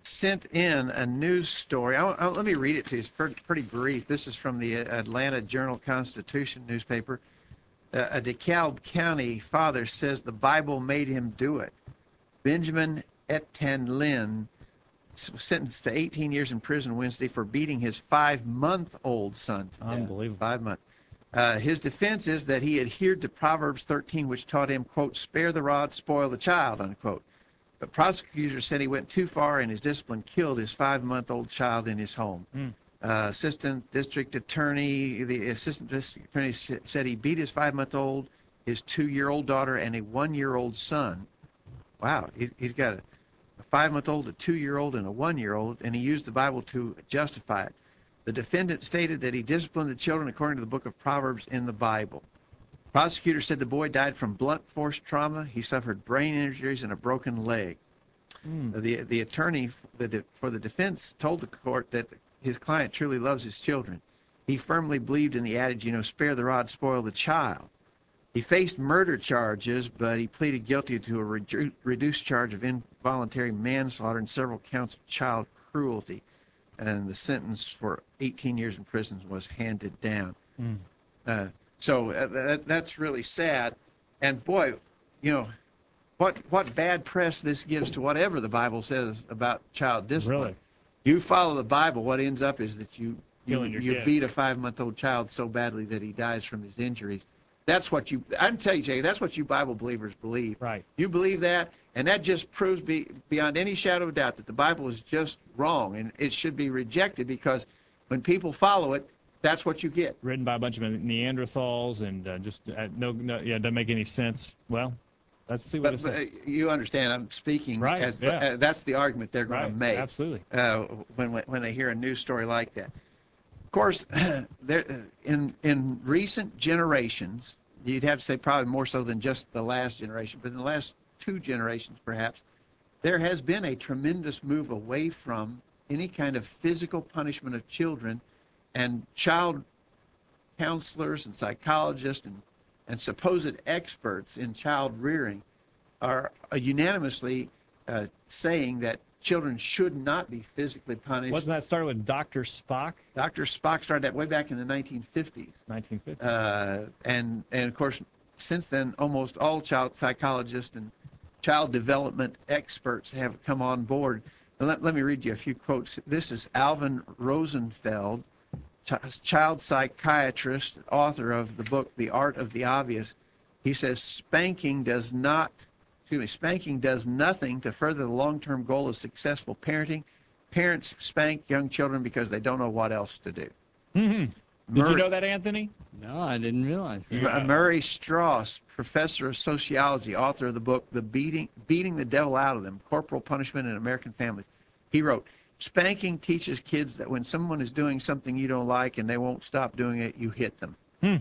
sent in a news story. I, I, let me read it to you. It's pretty, pretty brief. This is from the Atlanta Journal-Constitution newspaper. Uh, a DeKalb County father says the Bible made him do it. Benjamin Etan Lin was sentenced to eighteen years in prison Wednesday for beating his five-month-old son to death. Unbelievable. Five months. Uh, his defense is that he adhered to Proverbs thirteen, which taught him, quote, spare the rod, spoil the child, unquote. But prosecutors said he went too far and his discipline killed his five-month-old child in his home. Mm. Uh, assistant district attorney, the assistant district attorney said he beat his five-month-old, his two-year-old daughter, and a one-year-old son. Wow, he, he's got a, a five-month-old, a two-year-old, and a one-year-old, and he used the Bible to justify it. The defendant stated that he disciplined the children according to the book of Proverbs in the Bible. Prosecutors said the boy died from blunt force trauma. He suffered brain injuries and a broken leg. Mm. The, the attorney for the defense told the court that his client truly loves his children. He firmly believed in the adage, you know, spare the rod, spoil the child. He faced murder charges, but he pleaded guilty to a redu- reduced charge of involuntary manslaughter and several counts of child cruelty. And the sentence for eighteen years in prison was handed down. Mm. Uh, so uh, that, that's really sad. And boy, you know, what what bad press this gives to whatever the Bible says about child discipline. Really? You follow the Bible, what ends up is that you you, you kids. beat a five-month-old child so badly that he dies from his injuries. That's what you, I'm telling you, Jay, that's what you Bible believers believe. Right. You believe that, and that just proves be, beyond any shadow of doubt that the Bible is just wrong, and it should be rejected because when people follow it, that's what you get. Written by a bunch of Neanderthals and uh, just uh, no, no, yeah, doesn't make any sense. Well, let's see what But, it but says. uh, you understand, I'm speaking Right, as the, yeah. uh, that's the argument they're going Right, to make. absolutely. Uh, when when they hear a news story like that. Of course, there in in recent generations, you'd have to say probably more so than just the last generation, but in the last two generations perhaps, there has been a tremendous move away from any kind of physical punishment of children, and child counselors and psychologists and, and supposed experts in child rearing are uh, unanimously uh, saying that children should not be physically punished. Wasn't that started with Doctor Spock? Doctor Spock started that way back in the nineteen fifties. nineteen fifty. Uh, and, and, of course, since then, almost all child psychologists and child development experts have come on board. Let, let me read you a few quotes. This is Alvin Rosenfeld, ch- child psychiatrist, author of the book, The Art of the Obvious. He says, spanking does not Excuse me, spanking does nothing to further the long-term goal of successful parenting. Parents spank young children because they don't know what else to do. Mm-hmm. Did Murray, you know that, Anthony? No, I didn't realize that. Yeah. Murray Strauss, professor of sociology, author of the book The Beating, Beating the Devil Out of Them, Corporal Punishment in American Families. He wrote, spanking teaches kids that when someone is doing something you don't like and they won't stop doing it, you hit them. Hmm.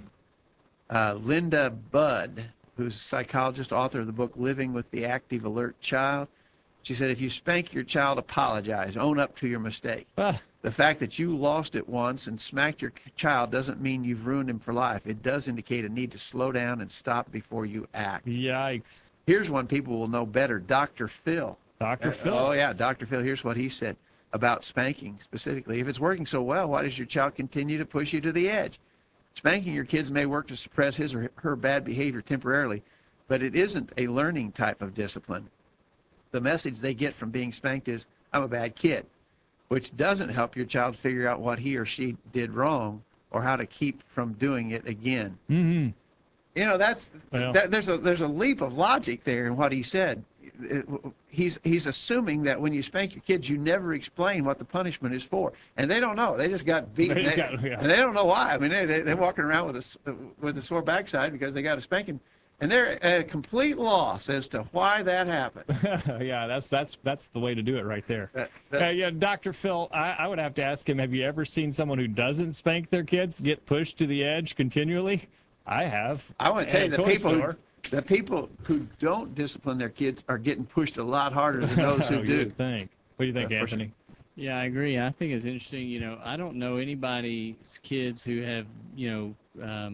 Uh, Linda Budd, who's a psychologist, author of the book Living with the Active Alert Child. She said, if you spank your child, apologize. Own up to your mistake. Ah. The fact that you lost it once and smacked your child doesn't mean you've ruined him for life. It does indicate a need to slow down and stop before you act. Yikes. Here's one people will know better, Doctor Phil. Doctor Uh, Phil. Oh, yeah, Doctor Phil. Here's what he said about spanking specifically. If it's working so well, why does your child continue to push you to the edge? Spanking your kids may work to suppress his or her bad behavior temporarily, but it isn't a learning type of discipline. The message they get from being spanked is, I'm a bad kid, which doesn't help your child figure out what he or she did wrong or how to keep from doing it again. Mm-hmm. You know, that's Well. that, there's a there's a leap of logic there in what he said. It- he's he's assuming that when you spank your kids, you never explain what the punishment is for, and they don't know. They just got beaten, They just They- got- yeah. and they don't know why. I mean, they, they they're walking around with a s- with a sore backside because they got a spanking, and they're at a complete loss as to why that happened. Yeah, that's that's that's the way to do it right there. That- that- Uh, yeah, Doctor Phil, I, I would have to ask him, have you ever seen someone who doesn't spank their kids get pushed to the edge continually? I have. I want to tell you, At the a toy people who, store. the people who don't discipline their kids are getting pushed a lot harder than those who You do. would think. What do you think, Uh, for sure. Anthony? Yeah, I agree. I think it's interesting. You know, I don't know anybody's kids who have, you know, um,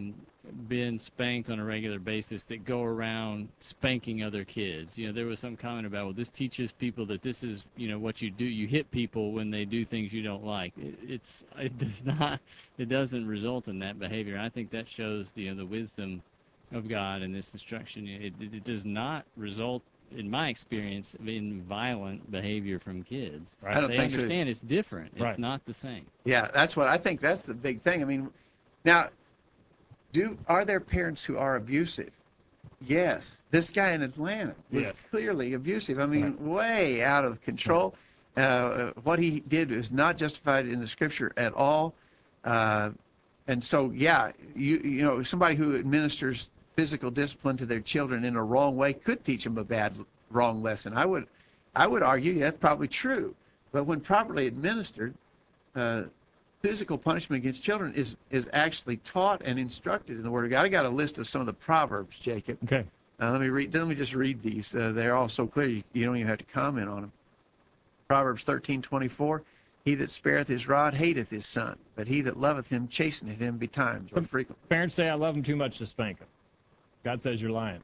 been spanked on a regular basis that go around spanking other kids. You know, there was some comment about, well, this teaches people that this is, you know, what you do. You hit people when they do things you don't like. It, it's it does not it doesn't result in that behavior. I think that shows the you know, the wisdom of God in this instruction. It, it, it does not result, in my experience, in violent behavior from kids. Right. I don't They think so. understand it's different. It's Right. not the same. Yeah, that's what I think. That's the big thing. I mean, now, do are there parents who are abusive? Yes. This guy in Atlanta was Yes. clearly abusive. I mean, Right. way out of control. Uh, what he did is not justified in the Scripture at all. Uh, and so, yeah, you you know, somebody who administers physical discipline to their children in a wrong way could teach them a bad, wrong lesson. I would, I would argue that's probably true. But when properly administered, uh, physical punishment against children is is actually taught and instructed in the Word of God. I got a list of some of the Proverbs, Jacob. Okay. Uh, let me read. Let me just read these. Uh, they're all so clear you, you don't even have to comment on them. Proverbs thirteen twenty-four. He that spareth his rod hateth his son, but he that loveth him chasteneth him betimes or frequently. Parents say I love them too much to spank them. God says you're lying.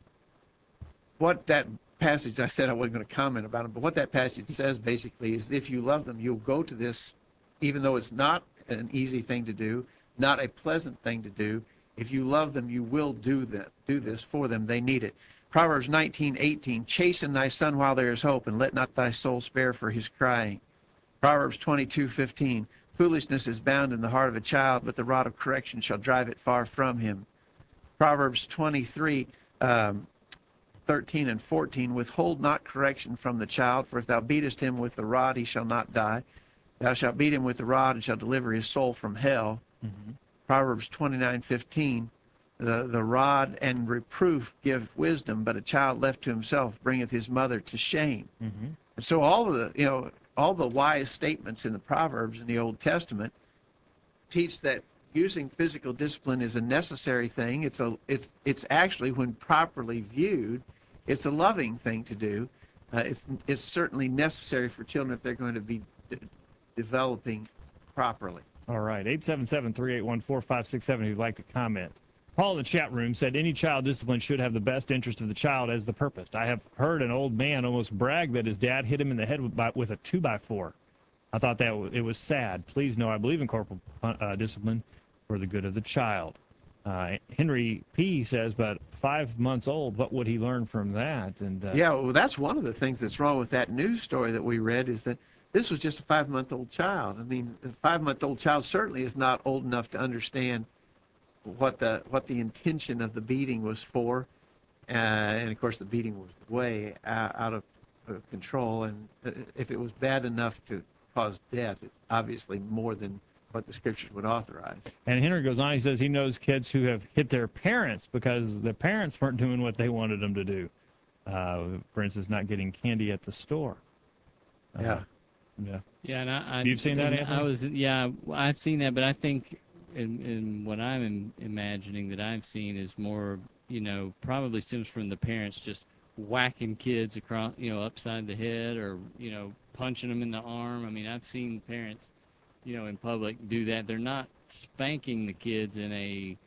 What that passage, I said I wasn't going to comment about it, but what that passage says basically is if you love them, you'll go to this, even though it's not an easy thing to do, not a pleasant thing to do. If you love them, you will do that, do this for them. They need it. Proverbs nineteen eighteen, chasten thy son while there is hope, and let not thy soul spare for his crying. Proverbs twenty-two fifteen, foolishness is bound in the heart of a child, but the rod of correction shall drive it far from him. Proverbs twenty-three, um, thirteen and fourteen, withhold not correction from the child, for if thou beatest him with the rod, he shall not die. Thou shalt beat him with the rod, and shalt deliver his soul from hell. Mm-hmm. Proverbs twenty-nine fifteen, the, the rod and reproof give wisdom, but a child left to himself bringeth his mother to shame. Mm-hmm. And so all of the, you know, all the wise statements in the Proverbs in the Old Testament teach that using physical discipline is a necessary thing. It's a, it's, it's actually, when properly viewed, it's a loving thing to do. Uh, it's, it's certainly necessary for children if they're going to be de- developing properly. All right. eight seven seven, three eight one, four five six seven if you'd like to comment. Paul in the chat room said any child discipline should have the best interest of the child as the purpose. I have heard an old man almost brag that his dad hit him in the head with, by, with a two by four. I thought that w- it was sad. Please know I believe in corporal uh, discipline for the good of the child. Uh, Henry P. says, but five months old, what would he learn from that? And uh, Yeah, well, that's one of the things that's wrong with that news story that we read is that this was just a five-month-old child. I mean, a five-month-old child certainly is not old enough to understand what the what the intention of the beating was for, uh, and of course the beating was way out, out of uh, control. And uh, if it was bad enough to cause death, it's obviously more than what the scriptures would authorize. And Henry goes on, he says he knows kids who have hit their parents because the parents weren't doing what they wanted them to do. Uh, for instance, not getting candy at the store. Uh, Yeah. Yeah. Yeah, and I, I You've seen that, and Anthony? I was, yeah, I've seen that, but I think in, in what I'm im- imagining that I've seen is more, you know, probably stems from the parents just whacking kids across, you know, upside the head or, you know, punching them in the arm. I mean, I've seen parents, you know, in public do that. They're not spanking the kids in a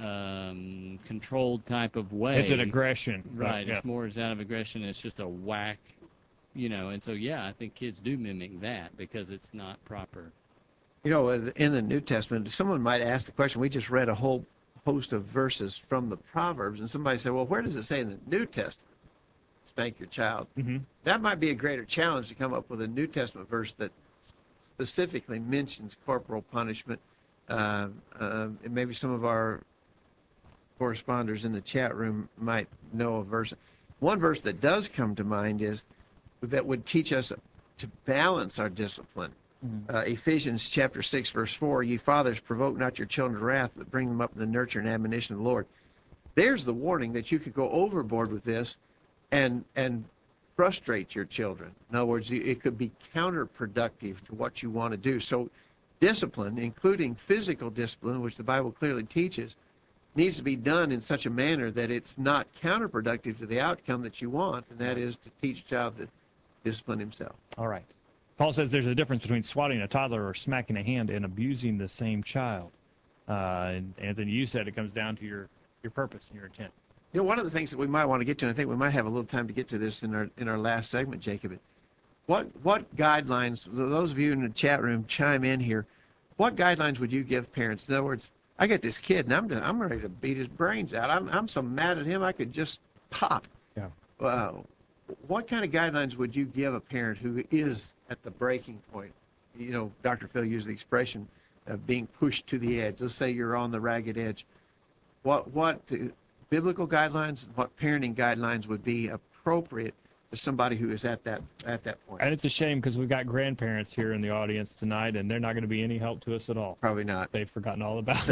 um, controlled type of way. It's an aggression. Right. Yeah. It's more as out of aggression. It's just a whack, you know. And so, yeah, I think kids do mimic that because it's not proper. You know, in the New Testament, someone might ask the question, we just read a whole host of verses from the Proverbs, and somebody said, well, where does it say in the New Testament, spank your child? Mm-hmm. That might be a greater challenge to come up with a New Testament verse that specifically mentions corporal punishment. Uh, uh, and maybe some of our corresponders in the chat room might know a verse. One verse that does come to mind is that would teach us to balance our discipline. Mm-hmm. Uh, Ephesians chapter six, verse four, ye fathers, provoke not your children to wrath, but bring them up in the nurture and admonition of the Lord. There's the warning that you could go overboard with this and and frustrate your children. In other words, it could be counterproductive to what you want to do. So discipline, including physical discipline, which the Bible clearly teaches, needs to be done in such a manner that it's not counterproductive to the outcome that you want, and that is to teach a child to discipline himself. All right. Paul says there's a difference between swatting a toddler or smacking a hand and abusing the same child. Uh, and Anthony, you said it comes down to your, your purpose and your intent. You know, one of the things that we might want to get to, and I think we might have a little time to get to this in our in our last segment, Jacob. What what guidelines? Those of you in the chat room, chime in here. What guidelines would you give parents? In other words, I get this kid, and I'm just, I'm ready to beat his brains out. I'm I'm so mad at him, I could just pop. Yeah. Uh, what kind of guidelines would you give a parent who is at the breaking point? You know, Doctor Phil used the expression of being pushed to the edge. Let's say you're on the ragged edge. What what uh, biblical guidelines, what parenting guidelines would be appropriate to somebody who is at that at that point? And it's a shame because we've got grandparents here in the audience tonight, and they're not going to be any help to us at all. Probably not. They've forgotten all about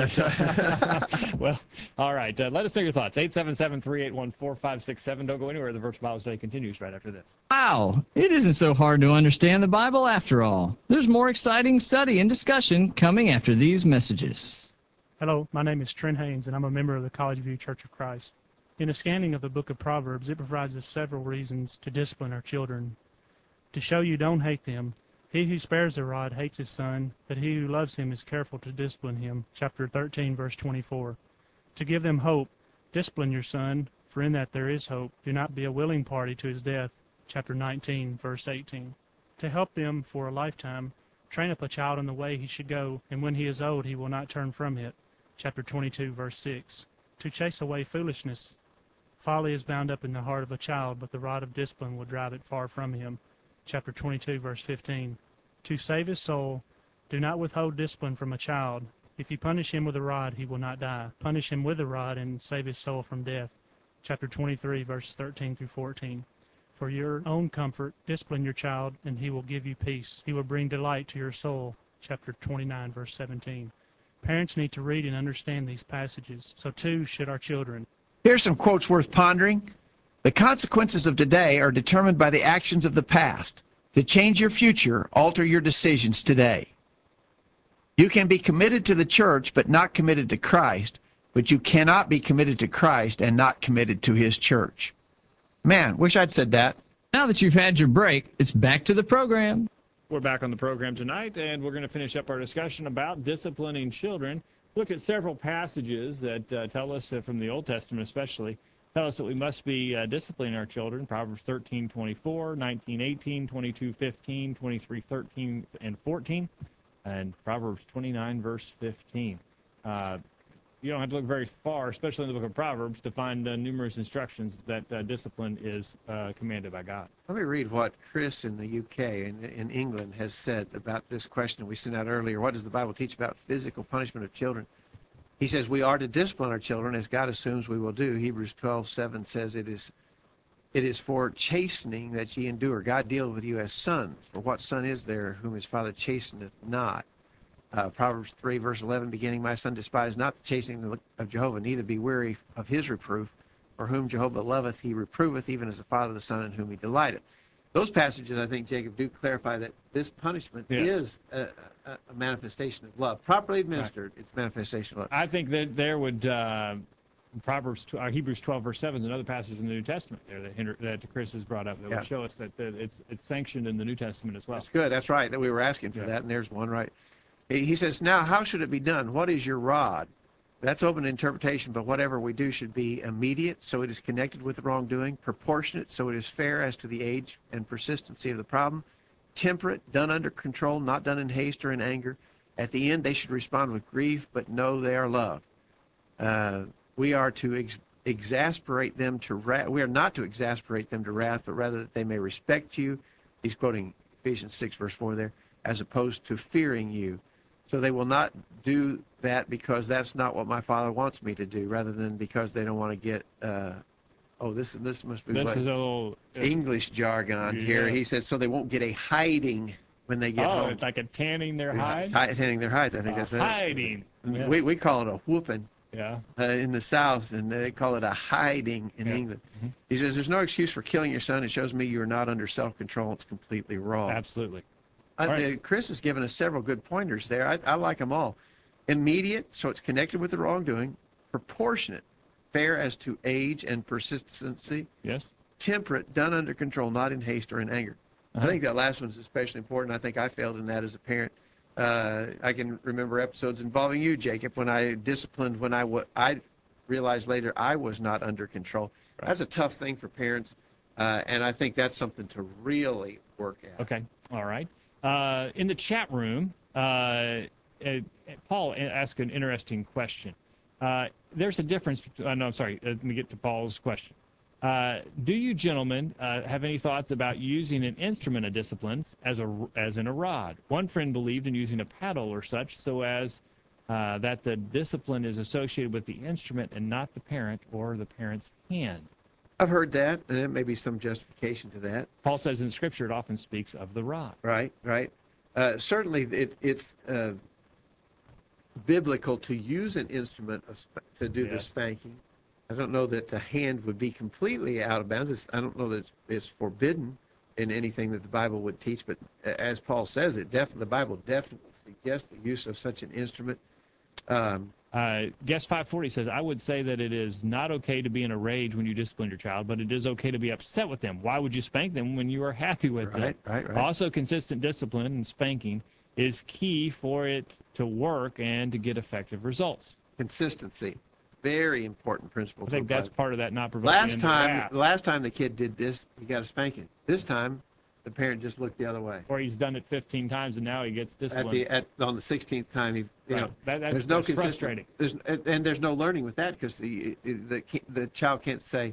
it. Well, all right. Uh, let us know your thoughts. eight seven seven, three eight one, four five six seven. Don't go anywhere. The Virtual Bible Study continues right after this. Wow, it isn't so hard to understand the Bible after all. There's more exciting study and discussion coming after these messages. Hello, my name is Trent Haynes, and I'm a member of the College View Church of Christ. In a scanning of the book of Proverbs, it provides us several reasons to discipline our children. To show you don't hate them, he who spares the rod hates his son, but he who loves him is careful to discipline him. Chapter thirteen, verse twenty-four. To give them hope, discipline your son, for in that there is hope. Do not be a willing party to his death. Chapter nineteen, verse eighteen. To help them for a lifetime, train up a child in the way he should go, and when he is old he will not turn from it. Chapter twenty-two, verse six. To chase away foolishness. Folly is bound up in the heart of a child, but the rod of discipline will drive it far from him. Chapter twenty-two, verse fifteen. To save his soul, do not withhold discipline from a child. If you punish him with a rod, he will not die. Punish him with a rod and save his soul from death. Chapter twenty-three, verses thirteen through fourteen. For your own comfort, discipline your child, and he will give you peace. He will bring delight to your soul. Chapter twenty-nine, verse seventeen. Parents need to read and understand these passages. So too should our children. Here's some quotes worth pondering. The consequences of today are determined by the actions of the past. To change your future, alter your decisions today. You can be committed to the church but not committed to Christ, but you cannot be committed to Christ and not committed to his church. Man, wish I'd said that. Now that you've had your break, it's back to the program. We're back on the program tonight, and we're going to finish up our discussion about disciplining children. Look at several passages that uh, tell us, uh, from the Old Testament especially, tell us that we must be uh, disciplining our children. Proverbs thirteen twenty-four, nineteen eighteen, twenty-two fifteen, twenty-three thirteen, and fourteen, and Proverbs twenty-nine, verse fifteen. Uh, you don't have to look very far, especially in the book of Proverbs, to find uh, numerous instructions that uh, discipline is uh, commanded by God. Let me read what Chris in the U K, in, in England, has said about this question we sent out earlier. What does the Bible teach about physical punishment of children? He says we are to discipline our children as God assumes we will do. Hebrews twelve seven says it is it is for chastening that ye endure. God dealeth with you as sons. For what son is there whom his father chasteneth not? Uh, Proverbs three, verse eleven, beginning, my son, despise not the chastening of Jehovah, neither be weary of his reproof. For whom Jehovah loveth, he reproveth, even as a father the son in whom he delighteth. Those passages, I think, Jacob, do clarify that this punishment Yes. is a, a, a manifestation of love. Properly administered, right. It's manifestation of love. I think that there would, uh, Proverbs, uh, Hebrews twelve, verse seven is another passage in the New Testament there that, hinder, that Chris has brought up that Yeah. would show us that, that it's it's sanctioned in the New Testament as well. That's good. That's right. That we were asking for Yeah. that, and there's one right. He says, now, how should it be done? What is your rod? That's open to interpretation, but whatever we do should be immediate, so it is connected with the wrongdoing, proportionate, so it is fair as to the age and persistency of the problem, temperate, done under control, not done in haste or in anger. At the end, they should respond with grief, but know they are loved. Uh, we are to ex- exasperate them to wrath. We are not to exasperate them to wrath, but rather that they may respect you. He's quoting Ephesians six, verse four there, as opposed to fearing you. So they will not do that because that's not what my Father wants me to do, rather than because they don't want to get, uh, oh, this this must be This what, is a little uh, English jargon here. Yeah. He says, so they won't get a hiding when they get oh, home. it's like a tanning their hide. Ti- Tanning their hides, I think Uh, that's it. hiding. Yeah. We, we call it a whooping Yeah. uh, in the South, and they call it a hiding in Yeah. England. Mhm. He says, there's no excuse for killing your son. It shows me you are not under self-control. It's completely wrong. Absolutely. I, All right. uh, Chris has given us several good pointers there. I, I like them all. Immediate, so it's connected with the wrongdoing. Proportionate, fair as to age and persistency. Yes. Temperate, done under control, not in haste or in anger. Uh-huh. I think that last one's especially important. I think I failed in that as a parent. Uh, I can remember episodes involving you, Jacob, when I disciplined when I wa- I realized later I was not under control. Right. That's a tough thing for parents, uh, and I think that's something to really work at. Okay. All right. Uh, in the chat room, uh, uh, Paul asked an interesting question. Uh, there's a difference. Between, uh, no, I'm sorry. Uh, let me get to Paul's question. Uh, do you gentlemen uh, have any thoughts about using an instrument of disciplines as a as in a rod? One friend believed in using a paddle or such, so as uh, that the discipline is associated with the instrument and not the parent or the parent's hand. I've heard that, and there may be some justification to that. Paul says in Scripture it often speaks of the rod. Right, right. Uh, certainly, it, it's uh, biblical to use an instrument of sp- to do the Yes. spanking. I don't know that the hand would be completely out of bounds. It's, I don't know that it's, it's forbidden in anything that the Bible would teach, but as Paul says, it def- the Bible definitely suggests the use of such an instrument. Um, Uh, Guest five forty says, I would say that it is not okay to be in a rage when you discipline your child, but it is okay to be upset with them. Why would you spank them when you are happy with them? right, right, right. Also, consistent discipline and spanking is key for it to work and to get effective results. Consistency, very important principle. I think to that's apply. part of that not provoking Last into time, wrath, last time the kid did this, he got a spanking. This time, the parent just looked the other way. or he's done it fifteen times and now he gets At disciplined. the at on the sixteenth time, he you Right. know That- that's, there's no that's consistent. frustrating. There's and and there's no learning with that because the the ki- the child can't say,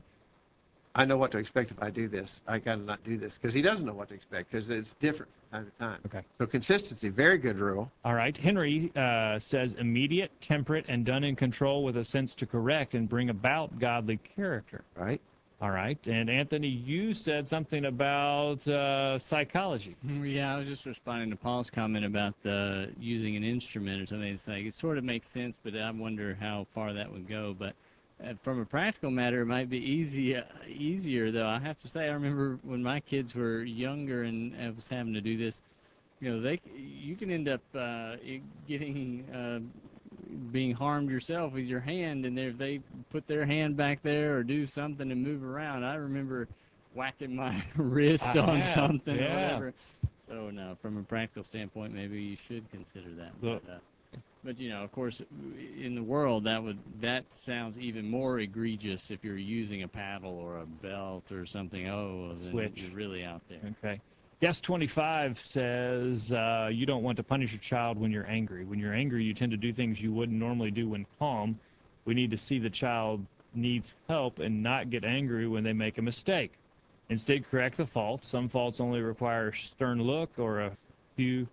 I know what to expect if I do this. I got to not do this because he doesn't know what to expect because it's different from time to time. Okay. So consistency, very good rule. All right. Henry uh, says immediate, temperate, and done in control with a sense to correct and bring about godly character. Right. All right. And Anthony, you said something about uh, psychology. Mm, Yeah, I was just responding to Paul's comment about the using an instrument or something. It's like it sort of makes sense, but I wonder how far that would go. But uh, from a practical matter, it might be easy, uh, easier though. I have to say, I remember when my kids were younger and I was having to do this. You know, they you can end up uh, it- getting uh, being harmed yourself with your hand, and if they put their hand back there or do something and move around, I remember whacking my wrist I on have, something or yeah. whatever. So no, from a practical standpoint, maybe you should consider that. Look. But, uh, but you know, of course, in the world, that would that sounds even more egregious if you're using a paddle or a belt or something. Oh, then Switch. you're really out there. Okay. Guest twenty-five says uh, you don't want to punish your child when you're angry. When you're angry, you tend to do things you wouldn't normally do when calm. We need to see the child needs help and not get angry when they make a mistake. Instead, correct the fault. Some faults only require a stern look or a few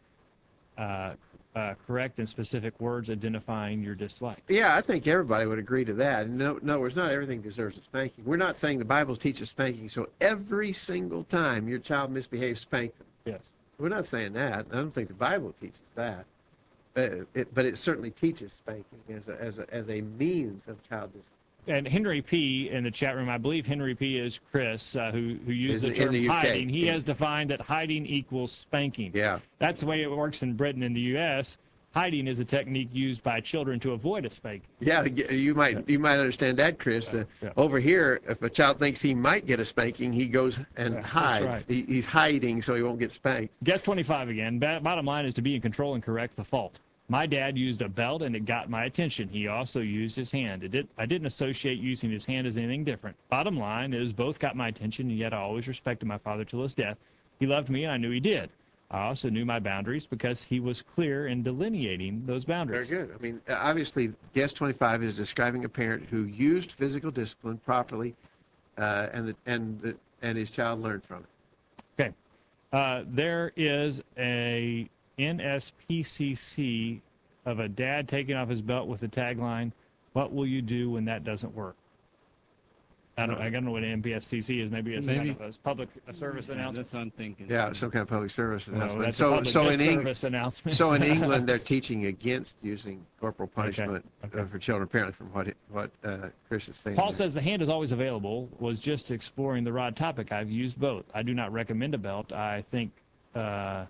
uh, uh, correct and specific words identifying your dislike. Yeah, I think everybody would agree to that. No, no, words, not everything deserves a spanking. We're not saying the Bible teaches spanking, so every single time your child misbehaves, spank them. Yes. We're not saying that. I don't think the Bible teaches that. Uh, it, but it certainly teaches spanking as a, as a, as a means of child discipline. And Henry P. in the chat room, I believe Henry P. is Chris, uh, who, who used In the the- in term the U K. hiding. He Yeah. has defined that hiding equals spanking. Yeah. That's the way it works in Britain and the U S Hiding is a technique used by children to avoid a spanking. Yeah, you might you might understand that, Chris. Uh, Yeah. Over here, if a child thinks he might get a spanking, he goes and Yeah, that's hides. right. He, he's hiding so he won't get spanked. Guest twenty-five again. Ba- bottom line is to be in control and correct the fault. My dad used a belt and it got my attention. He also used his hand. It did, I didn't associate using his hand as anything different. Bottom line is both got my attention, and yet I always respected my father till his death. He loved me, and I knew he did. I also knew my boundaries because he was clear in delineating those boundaries. Very good. I mean, obviously, guest twenty-five is describing a parent who used physical discipline properly, uh, and the, and the, and his child learned from it. Okay. Uh, there is a N S P C C of a dad taking off his belt with the tagline, "What will you do when that doesn't work?" I don't, I don't know what N P S C C is. Maybe it's Maybe- kind of a public a service Yeah, announcement. that's what I'm thinking. Yeah, some kind of public service No, announcement. that's a so, public so in England, service announcement. so in England, they're teaching against using corporal punishment okay. Uh, for children. Apparently, from what it, what uh, Chris is saying. Paul there. says the hand is always available. Was just exploring the rod topic. I've used both. I do not recommend a belt. I think uh,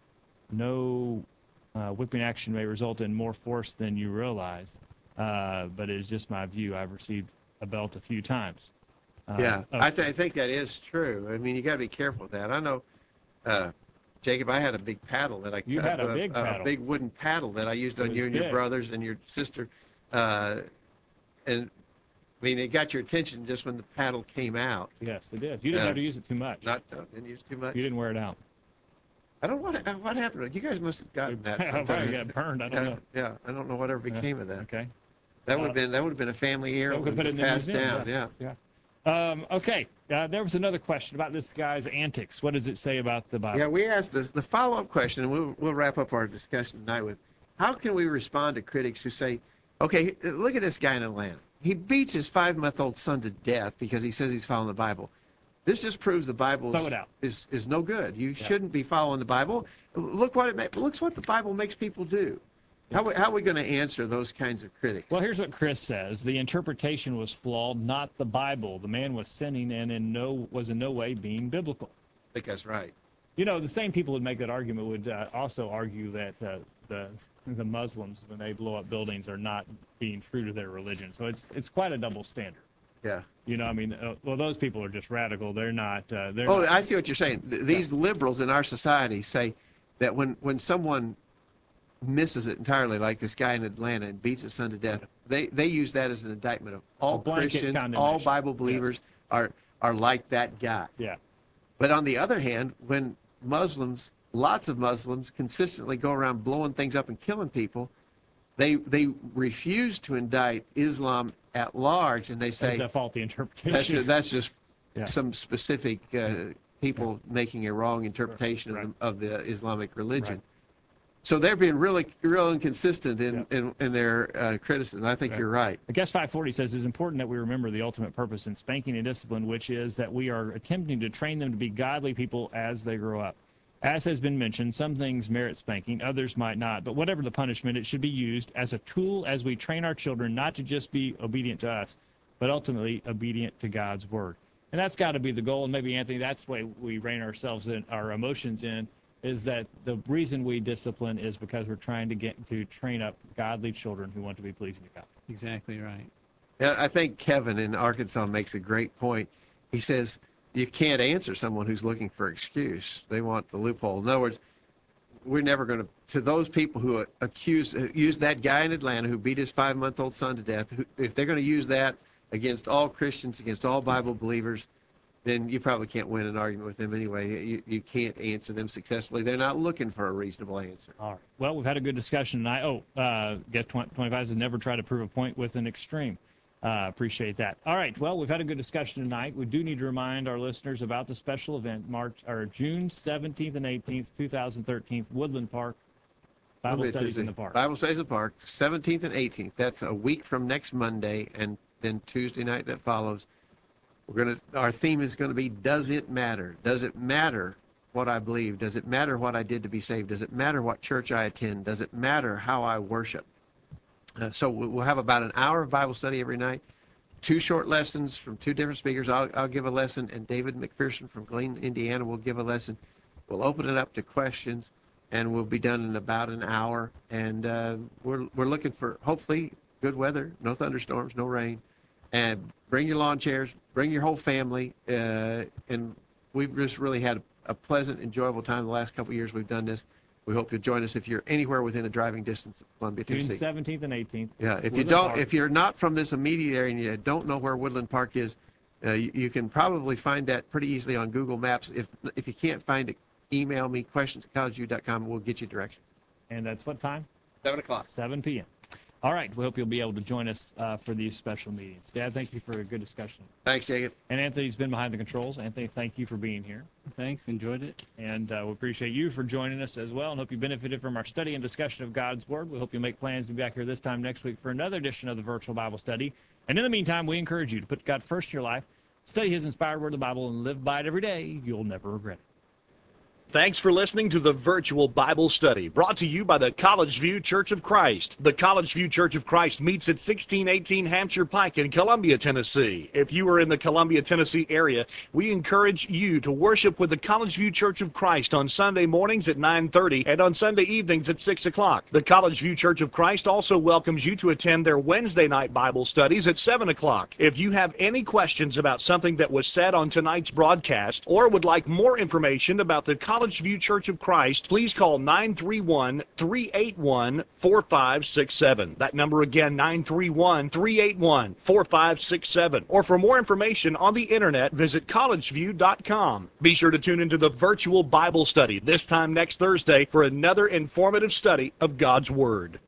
no uh, whipping action may result in more force than you realize. Uh, but it is just my view. I've received a belt a few times. Uh, Yeah, uh, I, th- I think that is true. I mean, you got to be careful with that. I know uh, Jacob, I had a big paddle that I You had a uh, big paddle. a big wooden paddle that I used It on was you and your big. brothers and your sister, uh, and I mean it got your attention just when the paddle came out. Yes, it did. You didn't Uh, have to use it too much. Not uh, didn't use too much. You didn't wear it out. I don't know what what happened. You guys must have gotten that Probably sometime. got burned. I don't yeah, know. yeah, I don't know whatever became of that. Okay. That would Uh, have been that would have been a family heirloom we could put it in the passed museum, down. Yeah. Um, okay. Uh, there was another question about this guy's antics. What does it say about the Bible? Yeah, we asked this the follow-up question, and we'll we'll wrap up our discussion tonight with how can we respond to critics who say, okay, look at this guy in Atlanta. He beats his five-month-old son to death because he says he's following the Bible. This just proves the Bible Throw is, it out. is is no good. You shouldn't be following the Bible. Look what it ma- looks what the Bible makes people do. How we- how are we going to answer those kinds of critics? Well, here's what Chris says: the interpretation was flawed, not the Bible. The man was sinning and in no was in no way being biblical. I think that's right. You know, the same people who make that argument would uh, also argue that uh, the the Muslims, when they blow up buildings, are not being true to their religion. So it's it's quite a double standard. Yeah. You know, I mean, uh, well, those people are just radical. They're not. Uh, they're Oh, not, I see what you're saying. Th- These liberals in our society say that when, when someone misses it entirely, like this guy in Atlanta, and beats his son to death, they, they use that as an indictment of all A blanket Christians, all condemnation. Bible believers are are like that guy. Yeah. But on the other hand, when Muslims, lots of Muslims, consistently go around blowing things up and killing people, they they refuse to indict Islam at large, and they That's say a faulty interpretation. that's just, that's just Yeah. some specific uh, people making a wrong interpretation Right. of, the, of the Islamic religion. Right. So they're being really, real inconsistent in, Yeah. in, in their uh, criticism. I think Right. you're right. I guess five forty says it's important that we remember the ultimate purpose in spanking and discipline, which is that we are attempting to train them to be godly people as they grow up. As has been mentioned, some things merit spanking, others might not. But whatever the punishment, it should be used as a tool as we train our children not to just be obedient to us, but ultimately obedient to God's word. And that's got to be the goal. And maybe, Anthony, that's the way we rein ourselves in, our emotions in, is that the reason we discipline is because we're trying to get to train up godly children who want to be pleasing to God. Exactly right. Yeah, I think Kevin in Arkansas makes a great point. He says you can't answer someone who's looking for excuse. They want the loophole. In other words, we're never going to, to those people who accuse, use that guy in Atlanta who beat his five-month-old son to death, who, if they're going to use that against all Christians, against all Bible believers, then you probably can't win an argument with them anyway. You, you can't answer them successfully. They're not looking for a reasonable answer. All right. Well, we've had a good discussion tonight. Oh, uh, guess twenty-five says never try to prove a point with an extreme. Uh, appreciate that. All right. Well, we've had a good discussion tonight. We do need to remind our listeners about the special event, March or June seventeenth and eighteenth, two thousand thirteen, Woodland Park. Bible Monday, studies Tuesday. in the park. Bible studies in the park, seventeenth and eighteenth. That's a week from next Monday, and then Tuesday night that follows. We're gonna. Our theme is going to be: Does it matter? Does it matter what I believe? Does it matter what I did to be saved? Does it matter what church I attend? Does it matter how I worship? Uh, so we- we'll have about an hour of Bible study every night. Two short lessons from two different speakers. I'll, I'll give a lesson, and David McPherson from Glen, Indiana, will give a lesson. We'll open it up to questions, and we'll be done in about an hour. And uh, we're we're looking for hopefully good weather, no thunderstorms, no rain, and bring your lawn chairs, bring your whole family. Uh, and we've just really had a pleasant, enjoyable time the last couple of years we've done this. We hope you'll join us if you're anywhere within a driving distance of Columbia, June Tennessee. seventeenth and eighteenth. Yeah, if you Woodland don't, Park. if you're not from this immediate area and you don't know where Woodland Park is, uh, you, you can probably find that pretty easily on Google Maps. If if you can't find it, email me questions at college view dot com and we'll get you directions. And that's what time? Seven o'clock. seven p.m. All right. We hope you'll be able to join us uh, for these special meetings. Dad, thank you for a good discussion. Thanks, Jacob. And Anthony's been behind the controls. Anthony, thank you for being here. Thanks. Enjoyed it. And uh, we appreciate you for joining us as well, and hope you benefited from our study and discussion of God's Word. We hope you make plans to be back here this time next week for another edition of the Virtual Bible Study. And in the meantime, we encourage you to put God first in your life, study His inspired Word of the Bible, and live by it every day. You'll never regret it. Thanks for listening to the Virtual Bible Study, brought to you by the College View Church of Christ. The College View Church of Christ meets at sixteen eighteen Hampshire Pike in Columbia, Tennessee. If you are in the Columbia, Tennessee area, we encourage you to worship with the College View Church of Christ on Sunday mornings at nine thirty and on Sunday evenings at six o'clock. The College View Church of Christ also welcomes you to attend their Wednesday night Bible studies at seven o'clock. If you have any questions about something that was said on tonight's broadcast or would like more information about the College College View Church of Christ, please call nine three one, three eight one, four five six seven. That number again, nine three one, three eight one, four five six seven. Or for more information on the internet, visit college view dot com. Be sure to tune into the virtual Bible study this time next Thursday for another informative study of God's Word.